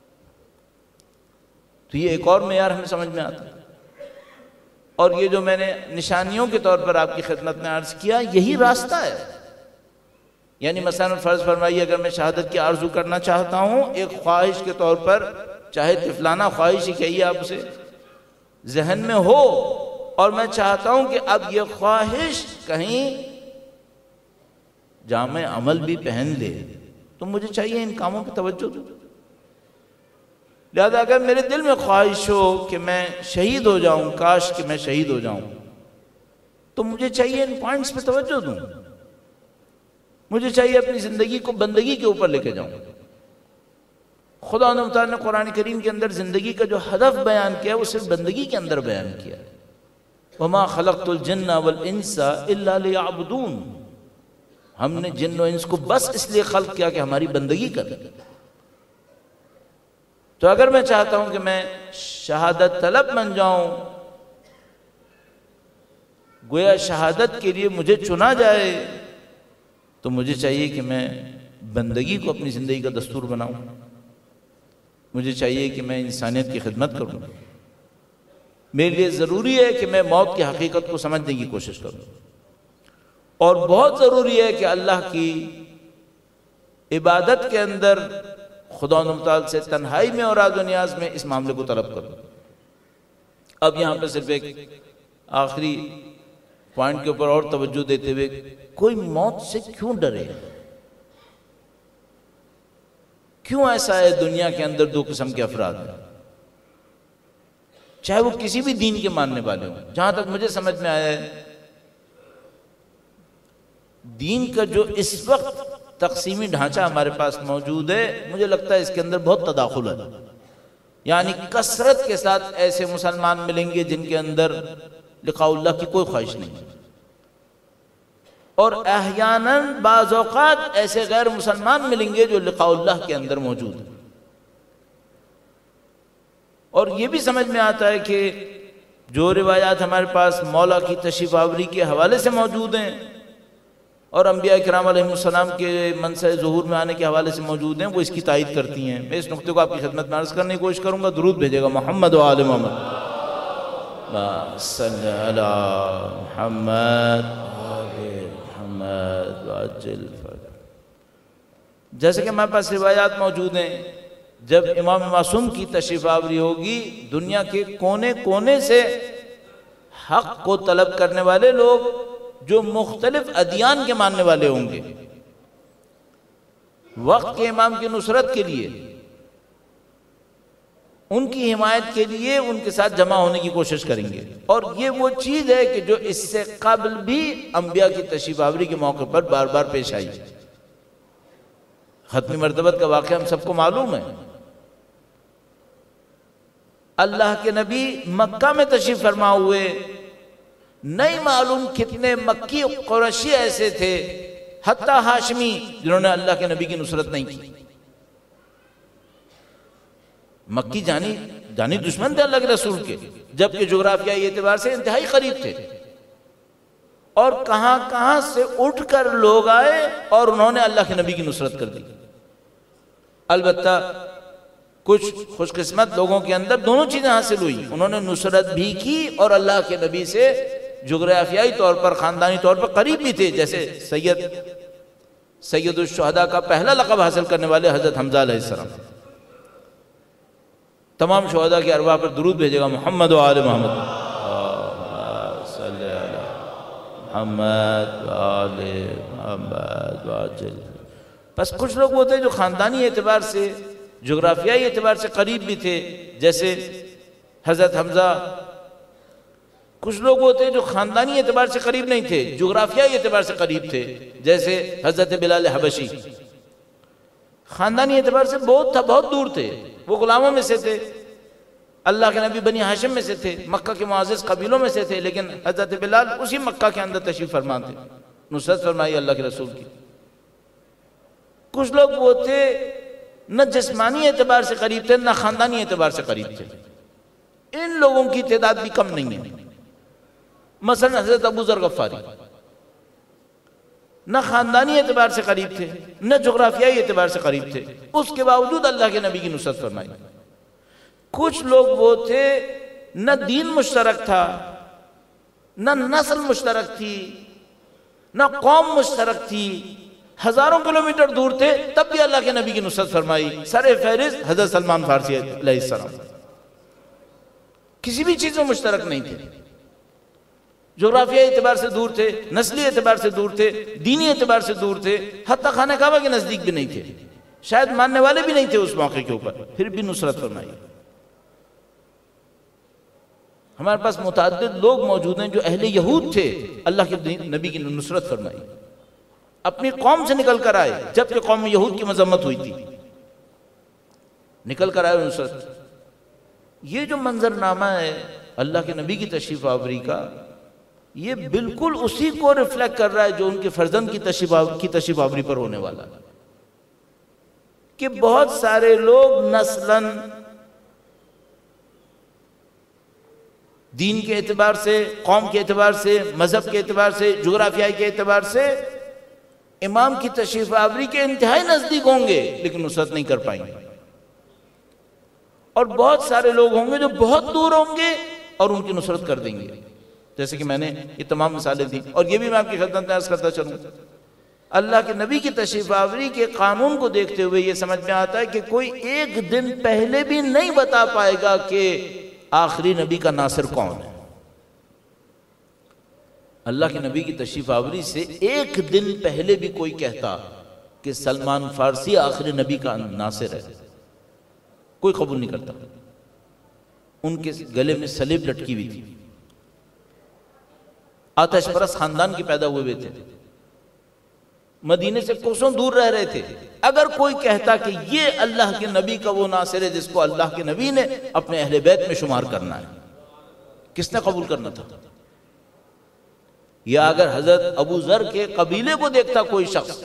تو یہ ایک اور معیار ہمیں سمجھ میں آتا ہے. اور یہ جو میں نے نشانیوں کے طور پر آپ کی خدمت میں عرض کیا، یہی راستہ ہے. یعنی مثلا فرض فرمائیے اگر میں شہادت کی آرزو کرنا چاہتا ہوں ایک خواہش کے طور پر، چاہے طفلانہ خواہش ہی کہیے آپ اسے، ذہن میں ہو، اور میں چاہتا ہوں کہ اب یہ خواہش کہیں جامع عمل بھی پہن لے، تو مجھے چاہیے ان کاموں پہ توجہ دوں. لہذا اگر میرے دل میں خواہش ہو کہ میں شہید ہو جاؤں، کاش کہ میں شہید ہو جاؤں، تو مجھے چاہیے ان پوائنٹس پہ توجہ دوں. مجھے چاہیے اپنی زندگی کو بندگی کے اوپر لے کے جاؤں. خدا نے تعالیٰ نے قرآن کریم کے اندر زندگی کا جو ہدف بیان کیا ہے وہ صرف بندگی کے اندر بیان کیا ہے. وَمَا خَلَقْتُ الْجِنَّ وَالْإِنسَ إِلَّا لِيَعْبُدُونَ. ہم نے جن و انس کو بس اس لیے خلق کیا کہ ہماری بندگی کریں. تو اگر میں چاہتا ہوں کہ میں شہادت طلب بن جاؤں، گویا شہادت کے لیے مجھے چنا جائے، تو مجھے چاہیے کہ میں بندگی کو اپنی زندگی کا دستور بناؤں. مجھے چاہیے کہ میں انسانیت کی خدمت کروں. میرے لیے ضروری ہے کہ میں موت کی حقیقت کو سمجھنے کی کوشش کروں، اور بہت ضروری ہے کہ اللہ کی عبادت کے اندر خدا متعال سے تنہائی میں اور راز و نیاز میں اس معاملے کو طلب کروں. اب یہاں پہ صرف ایک آخری پوائنٹ کے اوپر اور توجہ دیتے ہوئے، کوئی موت سے کیوں ڈرے؟ کیوں ایسا ہے دنیا کے اندر دو قسم کے افراد ہیں، چاہے وہ کسی بھی دین کے ماننے والے ہوں. جہاں تک مجھے سمجھ میں آیا ہے، دین کا جو اس وقت تقسیمی ڈھانچہ ہمارے پاس موجود ہے، مجھے لگتا ہے اس کے اندر بہت تداخل ہے. یعنی کثرت کے ساتھ ایسے مسلمان ملیں گے جن کے اندر لقاء اللہ کی کوئی خواہش نہیں، اور احیاناً بعض اوقات ایسے غیر مسلمان ملیں گے جو لقاء اللہ کے اندر موجود ہیں. اور یہ بھی سمجھ میں آتا ہے کہ جو روایات ہمارے پاس مولا کی تشریف آوری کے حوالے سے موجود ہیں اور انبیاء کرام علیہ السلام کے منصب ظہور میں آنے کے حوالے سے موجود ہیں، وہ اس کی تائید کرتی ہیں. میں اس نقطے کو آپ کی خدمت میں عرض کرنے کی کوشش کروں گا. درود بھیجے گا محمد و آل محمد. صلی علی محمد محمد وعجل. جیسے کہ ہمارے پاس روایات موجود ہیں، جب امام معصوم کی تشریف آوری ہوگی، دنیا کے کونے کونے سے حق کو طلب کرنے والے لوگ جو مختلف ادیان کے ماننے والے ہوں گے، وقت کے امام کی نصرت کے لیے، ان کی حمایت کے لیے ان کے ساتھ جمع ہونے کی کوشش کریں گے. اور یہ وہ چیز ہے کہ جو اس سے قبل بھی انبیاء کی تشریف آوری کے موقع پر بار بار پیش آئی. ختمی مرتبت کا واقعہ ہم سب کو معلوم ہے. اللہ کے نبی مکہ میں تشریف فرما ہوئے، نہیں معلوم کتنے مکی قریشی ایسے تھے، حتیٰ ہاشمی، جنہوں نے اللہ کے نبی کی نصرت نہیں کی. مکی جانی جانی دشمن تھے اللہ کے رسول کے، جبکہ جغرافیائی اعتبار سے انتہائی قریب تھے. اور کہاں کہاں سے اٹھ کر لوگ آئے اور انہوں نے اللہ کے نبی کی نصرت کر دی. البتہ کچھ خوش قسمت لوگوں کے اندر دونوں چیزیں حاصل ہوئی، انہوں نے نصرت بھی کی اور اللہ کے نبی سے جغرافیائی طور پر، خاندانی طور پر قریب بھی تھے. جیسے سید سید الشہداء کا پہلا لقب حاصل کرنے والے حضرت حمزہ علیہ السلام. تمام شہداء کے ارواح پر درود بھیجے گا محمد و آل محمد. صلی علی محمد و آل محمد وعجل. بس کچھ لوگ وہ تھے جو خاندانی اعتبار سے، جغرافیائی اعتبار سے قریب بھی تھے، جیسے حضرت حمزہ. کچھ لوگ وہ تھے جو خاندانی اعتبار سے قریب نہیں تھے، جغرافیائی اعتبار سے قریب تھے، جیسے حضرت بلال حبشی. خاندانی اعتبار سے بہت تھا بہت دور تھے، وہ غلاموں میں سے تھے، اللہ کے نبی بنی ہاشم میں سے تھے، مکہ کے معزز قبیلوں میں سے تھے، لیکن حضرت بلال اسی مکہ کے اندر تشریف فرما تھے، نصرت فرمائی اللہ کے رسول کی. کچھ لوگ وہ تھے نہ جسمانی اعتبار سے قریب تھے نہ خاندانی اعتبار سے قریب تھے. ان لوگوں کی تعداد بھی کم نہیں ہے. مثلا حضرت ابو ذر غفاری نہ خاندانی اعتبار سے قریب تھے نہ جغرافیائی اعتبار سے قریب تھے، اس کے باوجود اللہ کے نبی کی نصرت فرمائی. کچھ لوگ وہ تھے نہ دین مشترک تھا، نہ نسل مشترک تھی، نہ قوم مشترک تھی، ہزاروں کلومیٹر دور تھے، تب بھی اللہ کے نبی کی نصرت فرمائی. سر فہرست حضرت سلمان فارسی علیہ السلام. کسی بھی چیز میں مشترک نہیں تھے، جغرافیائی اعتبار سے دور تھے، نسلی اعتبار سے دور تھے، دینی اعتبار سے دور تھے، حتیٰ خانہ کعبہ کے نزدیک بھی نہیں تھے، شاید ماننے والے بھی نہیں تھے اس موقع کے اوپر، پھر بھی نصرت فرمائی. ہمارے پاس متعدد لوگ موجود ہیں جو اہل یہود تھے، اللہ کے نبی کی نصرت فرمائی. اپنی قوم سے نکل کر آئے، جبکہ قوم یہود کی مذمت ہوئی تھی، نکل کر آئے نصرت۔ یہ جو منظرنامہ ہے اللہ کے نبی کی تشریف آوری کا، یہ بالکل اسی کو ریفلیکٹ کر رہا ہے جو ان کے فرزند کی تشریف کی تشریف آوری پر ہونے والا ہے، کہ بہت سارے لوگ نسلاً دین کے اعتبار سے، قوم کے اعتبار سے، مذہب کے اعتبار سے، جغرافیائی کے اعتبار سے امام کی تشریف آوری کے انتہائی نزدیک ہوں گے لیکن نصرت نہیں کر پائیں گے، اور بہت سارے لوگ ہوں گے جو بہت دور ہوں گے اور ان کی نصرت کر دیں گے، جیسے کہ میں نے یہ تمام مثالیں دی۔ اور یہ بھی میں آپ کی خدمت میں عرض کرتا چلوں، اللہ کے نبی کی تشریف آوری کے قانون کو دیکھتے ہوئے یہ سمجھ میں آتا ہے کہ کوئی ایک دن پہلے بھی نہیں بتا پائے گا کہ آخری نبی کا ناصر کون ہے۔ اللہ کے نبی کی تشریف آوری سے ایک دن پہلے بھی کوئی کہتا کہ سلمان فارسی آخری نبی کا ناصر ہے، کوئی قبول نہیں کرتا۔ ان کے گلے میں صلیب لٹکی ہوئی تھی، آتش پرست خاندان کے پیدا ہوئے تھے، مدینے سے کوسوں دور رہ رہے تھے۔ اگر کوئی کہتا کہ یہ اللہ کے نبی کا وہ ناصر ہے جس کو اللہ کے نبی نے اپنے اہل بیت میں شمار کرنا ہے، کس نے قبول کرنا تھا؟ یا اگر حضرت ابو ذر کے قبیلے کو دیکھتا کوئی شخص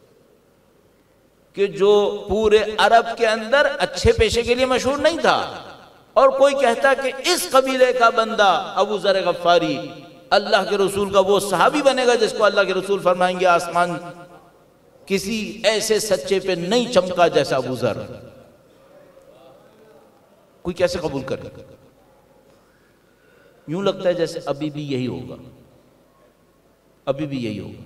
کہ جو پورے عرب کے اندر اچھے پیشے کے لیے مشہور نہیں تھا، اور کوئی کہتا کہ اس قبیلے کا بندہ ابو ذر غفاری اللہ کے رسول کا وہ صحابی بنے گا جس کو اللہ کے رسول فرمائیں گے آسمان کسی ایسے سچے پہ نہیں چمکا جیسا ابو ذر، کوئی کیسے قبول کرے؟ یوں لگتا ہے جیسے ابھی بھی یہی ہوگا، ابھی بھی یہی ہوگا۔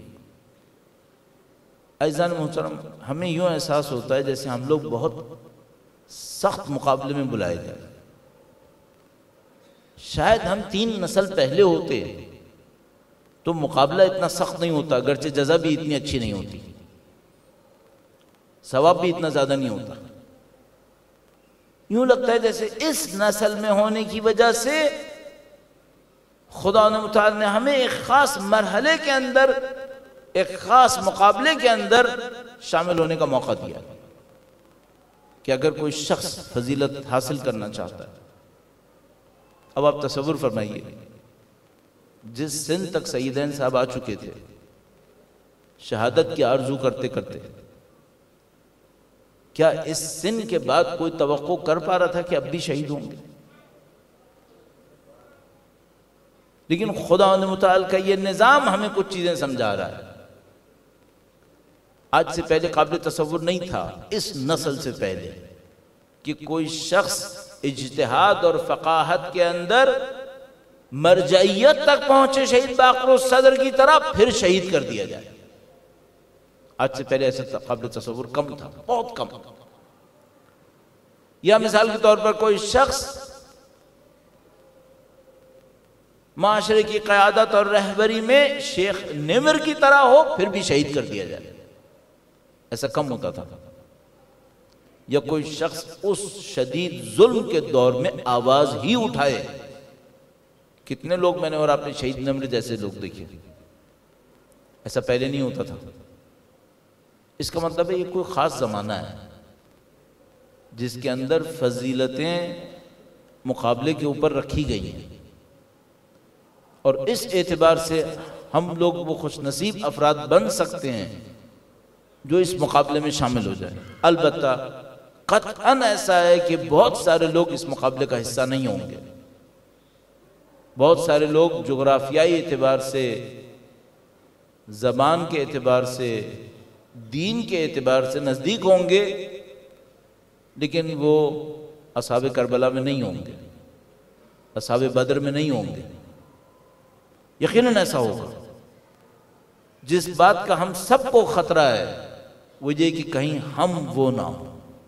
عزیزان محترم، ہمیں یوں احساس ہوتا ہے جیسے ہم لوگ بہت سخت مقابلے میں بلائے جائیں۔ شاید ہم تین نسل پہلے ہوتے تو مقابلہ اتنا سخت نہیں ہوتا، اگرچہ جزا بھی اتنی اچھی نہیں ہوتی، ثواب بھی اتنا زیادہ نہیں ہوتا۔ یوں لگتا ہے جیسے اس نسل میں ہونے کی وجہ سے خدا متعال نے ہمیں ایک خاص مرحلے کے اندر، ایک خاص مقابلے کے اندر شامل ہونے کا موقع دیا کہ اگر کوئی شخص فضیلت حاصل کرنا چاہتا ہے۔ اب آپ تصور فرمائیے، جس سن تک سیدین صاحب آ چکے تھے شہادت کی آرزو کرتے کرتے، کیا اس سن کے بعد کوئی توقع کر پا رہا تھا کہ اب بھی شہید ہوں گے؟ لیکن خدا متعال کا یہ نظام ہمیں کچھ چیزیں سمجھا رہا ہے۔ آج سے پہلے قابل تصور نہیں تھا، اس نسل سے پہلے، کہ کوئی شخص اجتہاد اور فقاہت کے اندر مرجعیت تک پہنچے شہید باقر الصدر کی طرح، پھر شہید کر دیا جائے۔ آج سے پہلے ایسا قابل تصور کم تھا، بہت کم۔ یا مثال کے طور پر کوئی شخص معاشرے کی قیادت اور رہبری میں شیخ نمر کی طرح ہو، پھر بھی شہید کر دیا جائے، ایسا کم ہوتا تھا۔ یا کوئی شخص اس شدید ظلم کے دور میں آواز ہی اٹھائے، کتنے لوگ میں نے اور آپ نے شہید نمر جیسے لوگ دیکھے، ایسا پہلے نہیں ہوتا تھا۔ اس کا مطلب ہے یہ کوئی خاص زمانہ ہے جس کے اندر فضیلتیں مقابلے کے اوپر رکھی گئی ہیں، اور اس اعتبار سے ہم لوگ وہ خوش نصیب افراد بن سکتے ہیں جو اس مقابلے میں شامل ہو جائیں۔ البتہ قطعاً ایسا ہے کہ بہت سارے لوگ اس مقابلے کا حصہ نہیں ہوں گے، بہت سارے لوگ جغرافیائی اعتبار سے، زبان کے اعتبار سے، دین کے اعتبار سے نزدیک ہوں گے، لیکن وہ اصحاب کربلا میں نہیں ہوں گے، اصحاب بدر میں نہیں ہوں گے۔ یقیناً ایسا ہوگا۔ جس بات کا ہم سب کو خطرہ ہے وہ یہ کہ کہیں ہم وہ نہ ہوں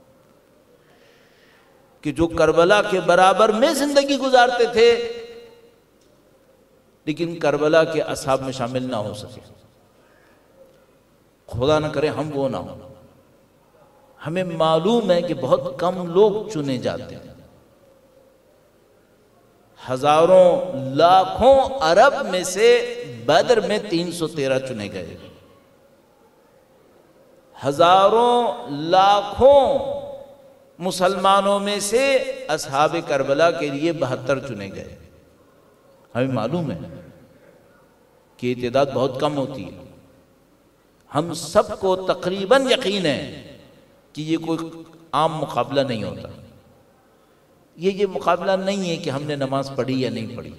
کہ جو کربلا کے برابر میں زندگی گزارتے تھے لیکن کربلا کے اصحاب میں شامل نہ ہو سکے۔ خدا نہ کرے ہم وہ نہ ہوں۔ ہمیں معلوم ہے کہ بہت کم لوگ چنے جاتے ہیں، ہزاروں لاکھوں عرب میں سے بدر میں تین سو تیرہ چنے گئے، ہزاروں لاکھوں مسلمانوں میں سے اصحاب کربلا کے لیے بہتر چنے گئے. ہمیں معلوم ہے کہ یہ تعداد بہت کم ہوتی ہے. ہم سب کو تقریباً یقین ہے کہ یہ کوئی عام مقابلہ نہیں ہوتا. یہ یہ مقابلہ نہیں ہے کہ ہم نے نماز پڑھی یا نہیں پڑھی،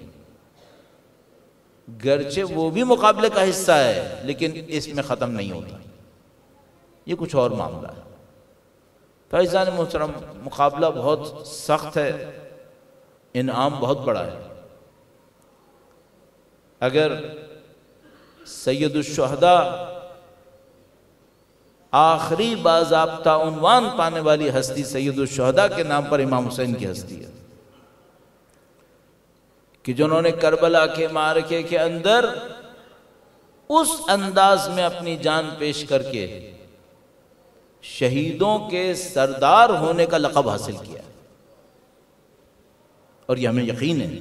گرچہ وہ بھی مقابلے کا حصہ ہے لیکن اس میں ختم نہیں ہوتا، یہ کچھ اور معاملہ ہے. فیضان محترم، مقابلہ بہت سخت ہے، انعام بہت بڑا ہے. اگر سید الشہداء آخری باضابطہ عنوان پانے والی ہستی سید الشہداء کے نام پر امام حسین کی ہستی ہے کہ جنہوں نے کربلا کے معرکے کے اندر اس انداز میں اپنی جان پیش کر کے شہیدوں کے سردار ہونے کا لقب حاصل کیا، اور یہ ہمیں یقین ہے.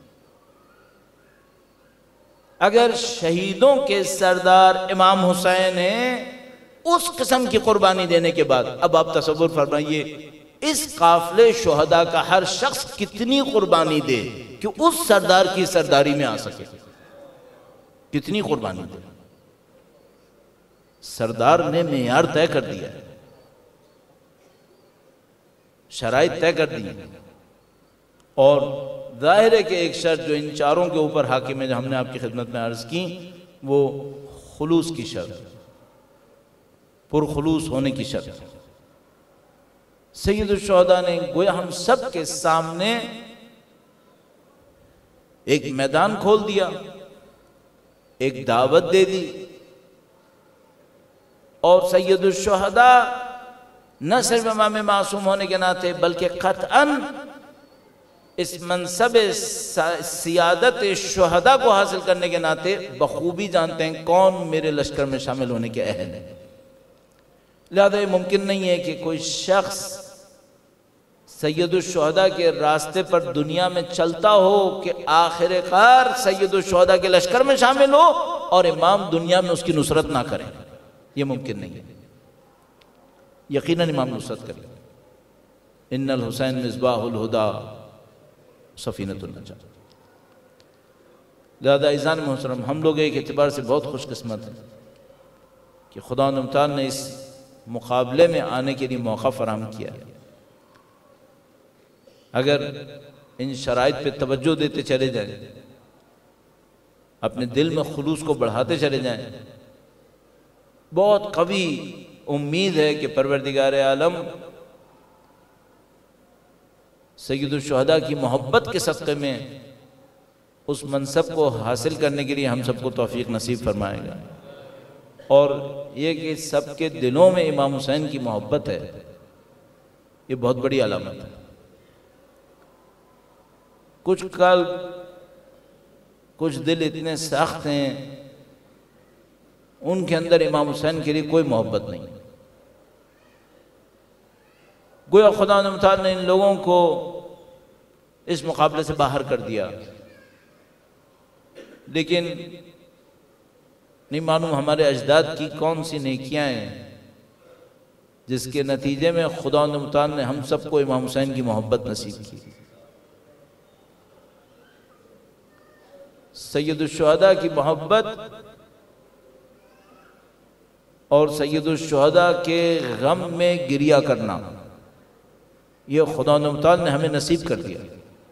اگر شہیدوں کے سردار امام حسین ہیں اس قسم کی قربانی دینے کے بعد، اب آپ تصور فرمائیے اس قافلے شہداء کا ہر شخص کتنی قربانی دے کہ اس سردار کی سرداری میں آ سکے، کتنی قربانی دے. سردار نے معیار طے کر دیا ہے، شرائط طے کر دی، اور ظاہر ہے کہ ایک شرط جو ان چاروں کے اوپر حاکم ہے جو ہم نے آپ کی خدمت میں عرض کی، وہ خلوص کی شرط، پرخلوص ہونے کی شرط. سید الشہداء نے گویا ہم سب کے سامنے ایک میدان کھول دیا، ایک دعوت دے دی، اور سید الشہداء نہ صرف امام معصوم ہونے کے ناطے بلکہ قطعاً اس منصب سیادت شہداء کو حاصل کرنے کے ناطے بخوبی جانتے ہیں کون میرے لشکر میں شامل ہونے کے اہل ہیں. لہذا یہ ممکن نہیں ہے کہ کوئی شخص سید الشہداء کے راستے پر دنیا میں چلتا ہو کہ آخر کار سید الشہداء کے لشکر میں شامل ہو اور امام دنیا میں اس کی نصرت نہ کریں. یہ ممکن نہیں ہے. یقیناً امام نصرت کریں. ان الحسین مصباح الہدا سفینۃ النجاۃ. لہذا عزیزان محترم، ہم لوگ ایک اعتبار سے بہت خوش قسمت ہیں کہ خدا تعالی نے اس مقابلے میں آنے کے لیے موقع فراہم کیا. اگر ان شرائط پہ توجہ دیتے چلے جائیں، اپنے دل میں خلوص کو بڑھاتے چلے جائیں، بہت قوی امید ہے کہ پروردگار عالم سید الشہداء کی محبت کے صدقے میں اس منصب کو حاصل کرنے کے لیے ہم سب کو توفیق نصیب فرمائے گا. اور یہ کہ سب کے دلوں میں امام حسین کی محبت ہے، یہ بہت بڑی علامت ہے. کچھ قلب، کچھ دل اتنے سخت ہیں ان کے اندر امام حسین کے لیے کوئی محبت نہیں. گویا خدا تعالی نے ان لوگوں کو اس مقابلے سے باہر کر دیا، لیکن نہیں معلوم ہمارے اجداد کی کون سی نیکیاں ہیں جس کے نتیجے میں خدا تعالی نے ہم سب کو امام حسین کی محبت نصیب کی. سید الشہداء کی محبت اور سید الشہداء کے غم میں گریہ کرنا، یہ خدا تعالی نے ہمیں نصیب کر دیا.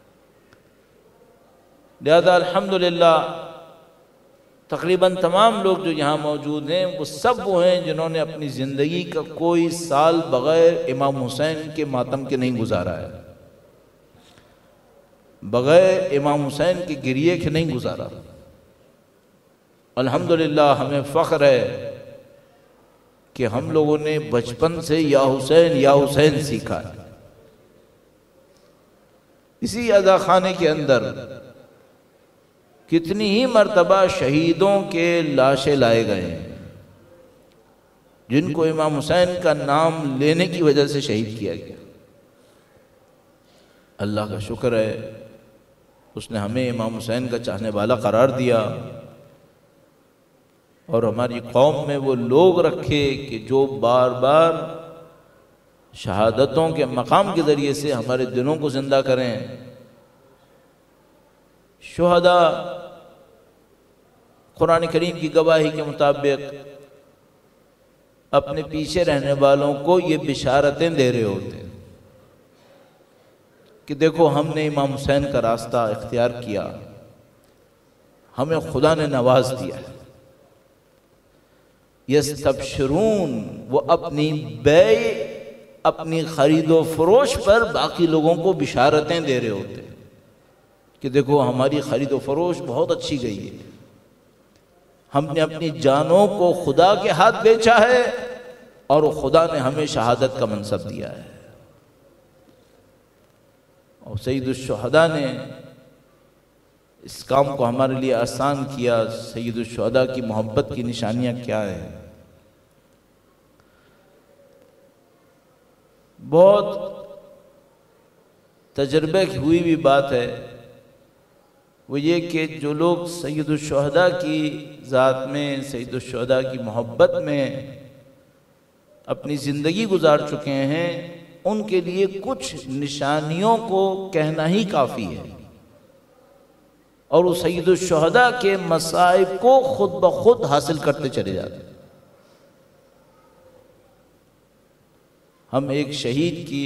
لہذا الحمدللہ تقریباً تمام لوگ جو یہاں موجود ہیں وہ سب وہ ہیں جنہوں نے اپنی زندگی کا کوئی سال بغیر امام حسین کے ماتم کے نہیں گزارا ہے، بغیر امام حسین کے گریے کے نہیں گزارا. الحمدللہ ہمیں فخر ہے کہ ہم لوگوں نے بچپن سے یا حسین یا حسین سیکھا ہے. اسی اذا خانے کے اندر کتنی ہی مرتبہ شہیدوں کے لاشیں لائے گئے ہیں جن کو امام حسین کا نام لینے کی وجہ سے شہید کیا گیا. اللہ کا شکر ہے اس نے ہمیں امام حسین کا چاہنے والا قرار دیا. اور ہماری قوم میں وہ لوگ رکھے کہ جو بار بار شہادتوں کے مقام کے ذریعے سے ہمارے دلوں کو زندہ کریں۔ شہداء قرآن کریم کی گواہی کے مطابق اپنے پیچھے رہنے والوں کو یہ بشارتیں دے رہے ہوتے ہیں کہ دیکھو ہم نے امام حسین کا راستہ اختیار کیا، ہمیں خدا نے نواز دیا ہے۔ یستبشرون، وہ اپنی بیع، اپنی خرید و فروش پر باقی لوگوں کو بشارتیں دے رہے ہوتے ہیں کہ دیکھو ہماری خرید و فروش بہت اچھی گئی ہے، ہم نے اپنی جانوں کو خدا کے ہاتھ بیچا ہے اور خدا نے ہمیں شہادت کا منصب دیا ہے۔ اور سید الشہداء نے اس کام کو ہمارے لیے آسان کیا۔ سید الشہداء کی محبت کی نشانیاں کیا ہیں؟ بہت تجربے کی ہوئی بھی بات ہے، وہ یہ کہ جو لوگ سید الشہداء کی ذات میں، سید الشہداء کی محبت میں اپنی زندگی گزار چکے ہیں، ان کے لیے کچھ نشانیوں کو کہنا ہی کافی ہے، اور وہ سید الشہداء کے مصائب کو خود بخود حاصل کرتے چلے جاتے ہیں۔ ہم ایک شہید کی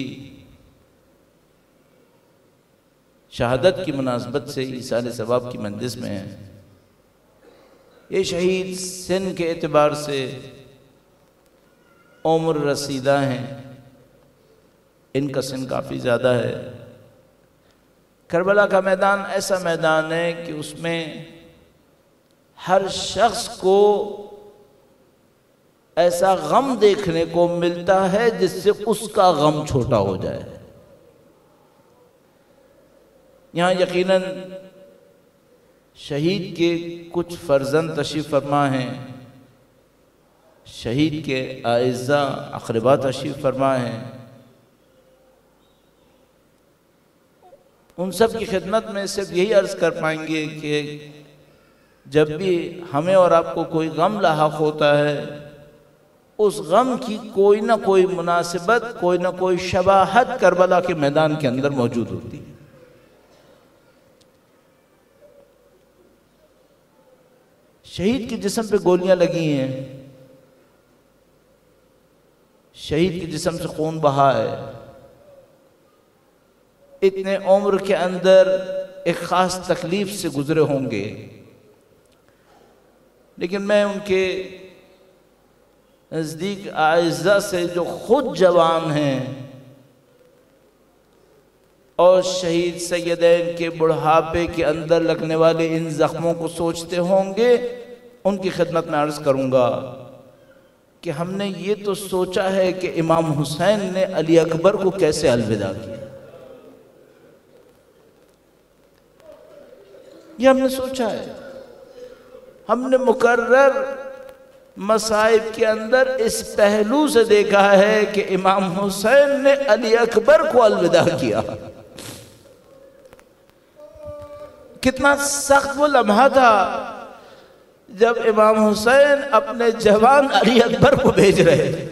شہادت کی مناسبت سے ایصال ثواب کی مجلس میں ہیں۔ یہ شہید سن کے اعتبار سے عمر رسیدہ ہیں، ان کا سن کافی زیادہ ہے۔ کربلا کا میدان ایسا میدان ہے کہ اس میں ہر شخص کو ایسا غم دیکھنے کو ملتا ہے جس سے اس کا غم چھوٹا ہو جائے۔ یہاں یقیناً شہید کے کچھ فرزند تشریف فرما ہیں، شہید کے اعزاء اقربا تشریف فرما ہیں۔ ان سب کی خدمت میں صرف یہی عرض کر پائیں گے کہ جب بھی ہمیں اور آپ کو کوئی غم لاحق ہوتا ہے، اس غم کی کوئی نہ کوئی مناسبت، کوئی نہ کوئی شباہت کربلا کے میدان کے اندر موجود ہوتی ہے۔ شہید کے جسم پہ گولیاں لگی ہیں، شہید کے جسم سے خون بہا ہے، اتنے عمر کے اندر ایک خاص تکلیف سے گزرے ہوں گے، لیکن میں ان کے نزدیک اعزاء سے جو خود جوان ہیں اور شہید سیدین کے بڑھاپے کے اندر لگنے والے ان زخموں کو سوچتے ہوں گے، ان کی خدمت میں عرض کروں گا کہ ہم نے یہ تو سوچا ہے کہ امام حسین نے علی اکبر کو کیسے الوداع کیا، یہ ہم نے سوچا ہے۔ ہم نے مقرر مصائب کے اندر اس پہلو سے دیکھا ہے کہ امام حسین نے علی اکبر کو الوداع کیا۔ کتنا سخت وہ لمحہ تھا جب امام حسین اپنے جوان علی اکبر کو بھیج رہے تھے،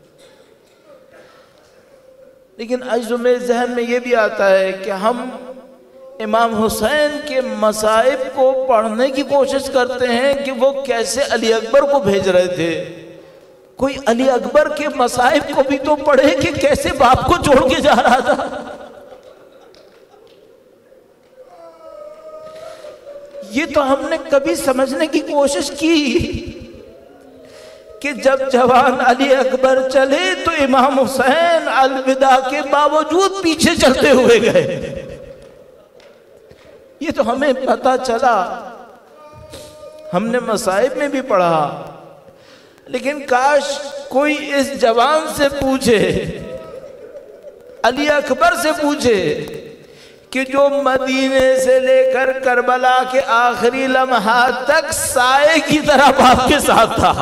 لیکن عجز میرے ذہن میں یہ بھی آتا ہے کہ ہم امام حسین کے مصائب کو پڑھنے کی کوشش کرتے ہیں کہ وہ کیسے علی اکبر کو بھیج رہے تھے۔ کوئی علی اکبر کے مصائب کو بھی تو پڑھے کہ کیسے باپ کو چھوڑ کے جا رہا تھا۔ یہ تو ہم نے کبھی سمجھنے کی کوشش کی کہ جب جوان علی اکبر چلے تو امام حسین الوداع کے باوجود پیچھے چلتے ہوئے گئے۔ یہ تو ہمیں پتہ چلا، ہم نے مصائب میں بھی پڑھا، لیکن کاش کوئی اس جوان سے پوچھے، علی اکبر سے پوچھے کہ جو مدینے سے لے کر کربلا کے آخری لمحات تک سائے کی طرح باپ کے ساتھ تھا،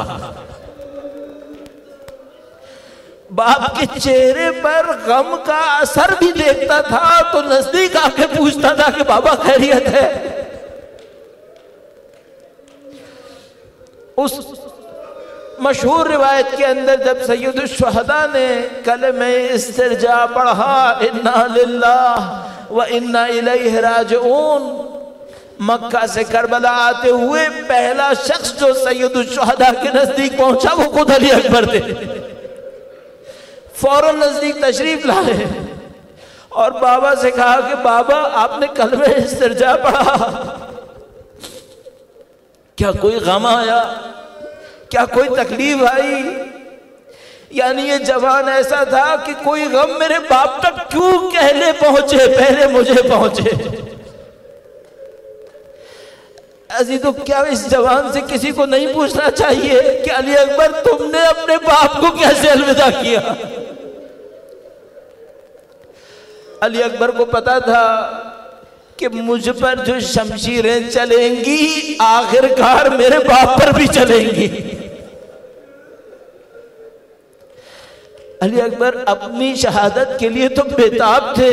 باپ کے چہرے پر غم کا اثر بھی دیکھتا تھا تو نزدیک آ کے پوچھتا تھا کہ بابا خیریت ہے؟ اس مشہور روایت کے اندر جب سید الشہداء نے کلمہ استرجاع پڑھا انا للہ و انا الیہ راجعون، مکہ سے کربلا آتے ہوئے پہلا شخص جو سید الشہداء کے نزدیک پہنچا وہ خود علی اکبر تھے۔ فوراً نزدیک تشریف لائے اور بابا سے کہا کہ بابا آپ نے کلمہ استرجاع پڑھا، کیا کوئی غم آیا، کیا کوئی تکلیف آئی؟ یعنی یہ جوان ایسا تھا کہ کوئی غم میرے باپ تک کیوں پہلے پہنچے پہلے مجھے پہنچے۔ عزیزو کیا اس جوان سے کسی کو نہیں پوچھنا چاہیے کہ علی اکبر تم نے اپنے باپ کو کیسے الوداع کیا؟ علی اکبر کو پتا تھا کہ مجھ پر جو شمشیریں چلیں گی آخر کار میرے باپ پر بھی چلیں گی۔ علی اکبر اپنی شہادت کے لیے تو بےتاب تھے،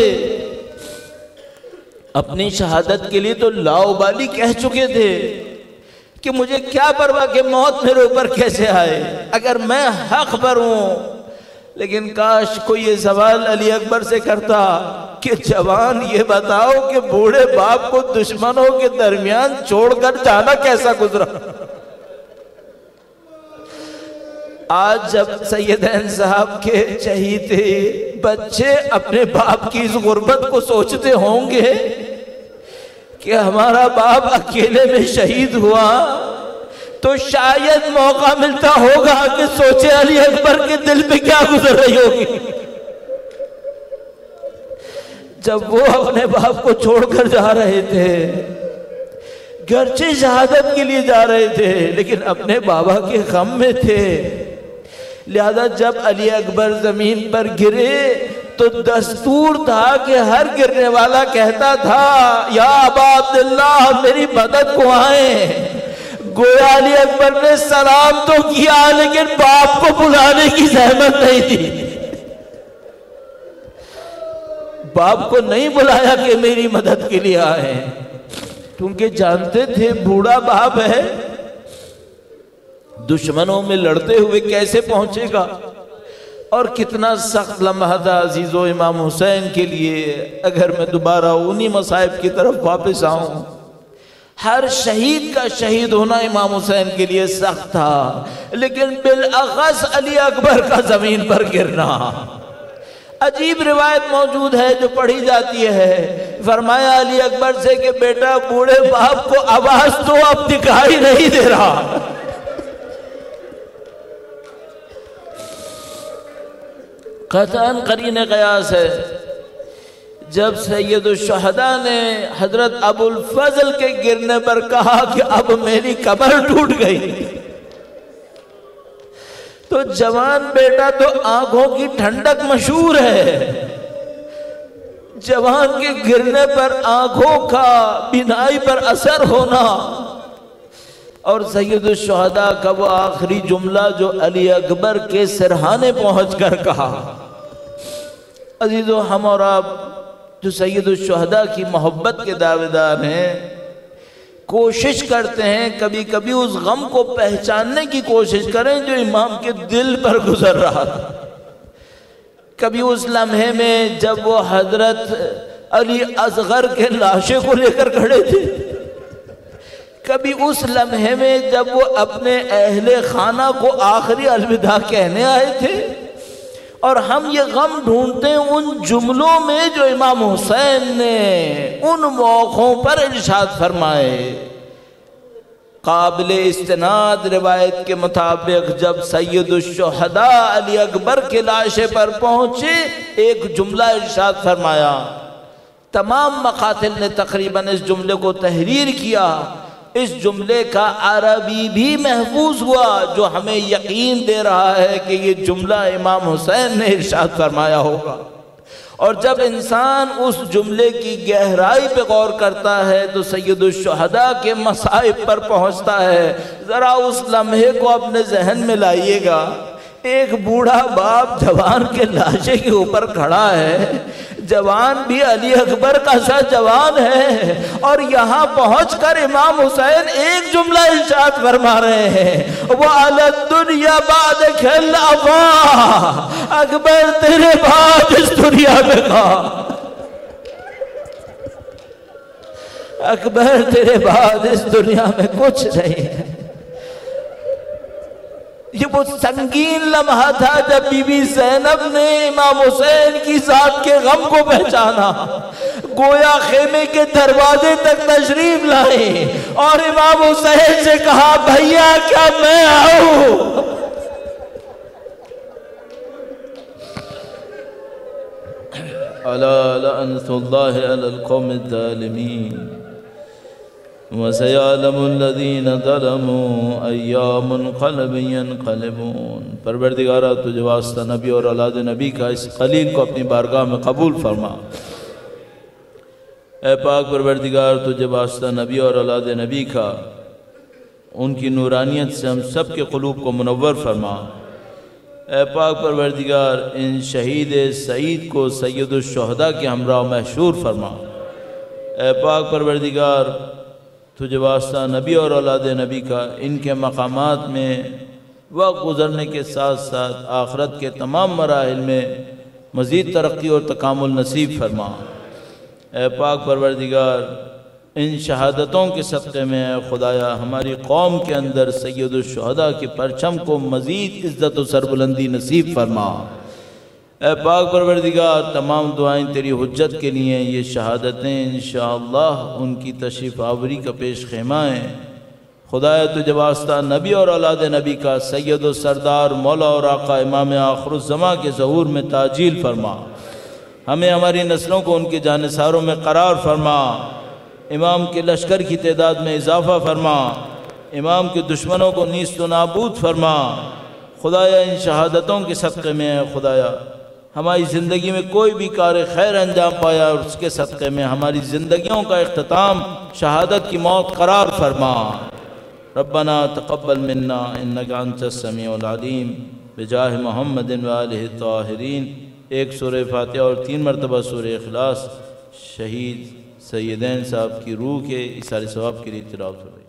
اپنی شہادت کے لیے تو لاؤبالی کہہ چکے تھے کہ مجھے کیا پرواہ کہ موت میرے اوپر کیسے آئے اگر میں حق پر ہوں۔ لیکن کاش کوئی یہ سوال علی اکبر سے کرتا کہ جوان یہ بتاؤ کہ بوڑھے باپ کو دشمنوں کے درمیان چھوڑ کر جانا کیسا گزرا۔ آج جب سیدین صاحب کے چہیتے بچے اپنے باپ کی اس غربت کو سوچتے ہوں گے کہ ہمارا باپ اکیلے میں شہید ہوا، تو شاید موقع ملتا ہوگا کہ سوچے علی اکبر کے دل پہ کیا گزر رہی ہوگی جب وہ اپنے باپ کو چھوڑ کر جا رہے تھے، گرچہ شہادت کے لیے جا رہے تھے لیکن اپنے بابا کے غم میں تھے۔ لہذا جب علی اکبر زمین پر گرے تو دستور تھا کہ ہر گرنے والا کہتا تھا یا ابا عبداللہ میری مدد کو آئیں۔ گویا علی اکبر نے سلام تو کیا لیکن باپ کو بلانے کی زحمت نہیں دی، باپ کو نہیں بلایا کہ میری مدد کے لیے آئے، کیونکہ جانتے تھے بوڑھا باپ ہے، دشمنوں میں لڑتے ہوئے کیسے پہنچے گا۔ اور کتنا سخت لمحہ تھا عزیزو امام حسین کے لیے، اگر میں دوبارہ انہی مصائب کی طرف واپس آؤں، ہر شہید کا شہید ہونا امام حسین کے لیے سخت تھا، لیکن بالاخص علی اکبر کا زمین پر گرنا۔ عجیب روایت موجود ہے جو پڑھی جاتی ہے، فرمایا علی اکبر سے کہ بیٹا بوڑھے باپ کو آواز تو اب دکھائی نہیں دے رہا۔ قطعاً قرین قیاس ہے، جب سید الشہداء نے حضرت ابو الفضل کے گرنے پر کہا کہ اب میری کمر ٹوٹ گئی، تو جوان بیٹا تو آنکھوں کی ٹھنڈک مشہور ہے، جوان کے گرنے پر آنکھوں کا بینائی پر اثر ہونا، اور سید الشہداء کا وہ آخری جملہ جو علی اکبر کے سرہانے پہنچ کر کہا۔ عزیزو ہم اور آپ جو سید الشہداء کی محبت کے دعوے دار ہیں، کوشش کرتے ہیں کبھی کبھی اس غم کو پہچاننے کی کوشش کریں جو امام کے دل پر گزر رہا تھا۔ کبھی اس لمحے میں جب وہ حضرت علی اصغر کے لاشے کو لے کر کھڑے تھے، کبھی اس لمحے میں جب وہ اپنے اہل خانہ کو آخری الوداع کہنے آئے تھے، اور ہم یہ غم ڈھونڈتے ہیں ان جملوں میں جو امام حسین نے ان موقعوں پر ارشاد فرمائے۔ قابل استناد روایت کے مطابق جب سید الشہداء علی اکبر کے لاشے پر پہنچے، ایک جملہ ارشاد فرمایا، تمام مقاتل نے تقریباً اس جملے کو تحریر کیا، اس جملے کا عربی بھی محفوظ ہوا جو ہمیں یقین دے رہا ہے کہ یہ جملہ امام حسین نے ارشاد فرمایا ہوگا۔ اور جب انسان اس جملے کی گہرائی پہ غور کرتا ہے تو سید الشہداء کے مصائب پر پہنچتا ہے۔ ذرا اس لمحے کو اپنے ذہن میں لائیے گا، ایک بوڑھا باپ جوان کے لاشے کے اوپر کھڑا ہے، جوان بھی علی اکبر کا سا جوان ہے، اور یہاں پہنچ کر امام حسین ایک جملہ ارشاد فرما رہے ہیں، وَعَلَى الدُّنْيَا بَعْدَكَ الْأَبَا، اکبر تیرے بعد اس دنیا میں کہا، اکبر تیرے بعد اس دنیا میں کچھ نہیں ہے۔ یہ وہ سنگین لمحہ تھا جب بی بی زینب نے امام حسین کی ذات کے غم کو پہچانا، گویا خیمے کے دروازے تک تشریف لائے اور امام حسین سے کہا بھیا کیا میں آؤں؟ الا لعنت اللہ علی القوم الظالمین وَسَيَعْلَمُ الَّذِينَ ظَلَمُوا أَيَّا مُنْقَلَبٍ يَنْقَلِبُونَ۔ پروردگارہ تجھے واسطہ نبی اور اولاد نبی کا اس خلیل کو اپنی بارگاہ میں قبول فرما۔ اے پاک پروردگار تجھے واسطہ نبی اور اولاد نبی کا ان کی نورانیت سے ہم سب کے قلوب کو منور فرما۔ اے پاک پروردگار ان شہید سعید کو سید الشہداء کے ہمراہ محشور فرما۔ اے پاک پروردگار تجھے واسطہ نبی اور اولاد نبی کا ان کے مقامات میں وقت گزرنے کے ساتھ ساتھ آخرت کے تمام مراحل میں مزید ترقی اور تکامل نصیب فرما۔ اے پاک پروردگار ان شہادتوں کے صدقے میں اے خدایا ہماری قوم کے اندر سید الشہداء کے پرچم کو مزید عزت و سربلندی نصیب فرما۔ اے پاک پروردگار تمام دعائیں تیری حجت کے لیے، یہ شہادتیں انشاءاللہ ان کی تشریف آوری کا پیش خیمہ ہیں۔ خدایا تجھے واسطہ نبی اور اولاد نبی کا سید و سردار مولا اور آقا امام آخر الزماں کے ظہور میں تعجیل فرما۔ ہمیں ہماری نسلوں کو ان کے جانثاروں میں قرار فرما۔ امام کے لشکر کی تعداد میں اضافہ فرما۔ امام کے دشمنوں کو نیست و نابود فرما۔ خدایا ان شہادتوں کے صدقے میں اے خدایا ہماری زندگی میں کوئی بھی کار خیر انجام پایا اور اس کے صدقے میں ہماری زندگیوں کا اختتام شہادت کی موت قرار فرما۔ ربنا تقبل منا انک انت السمیع العلیم بجاہ محمد وآلہ الطاہرین۔ ایک سورہ فاتحہ اور تین مرتبہ سورہ اخلاص شہید سیدین صاحب کی روح کے اثار ثواب کے لیے تلاوت ہو۔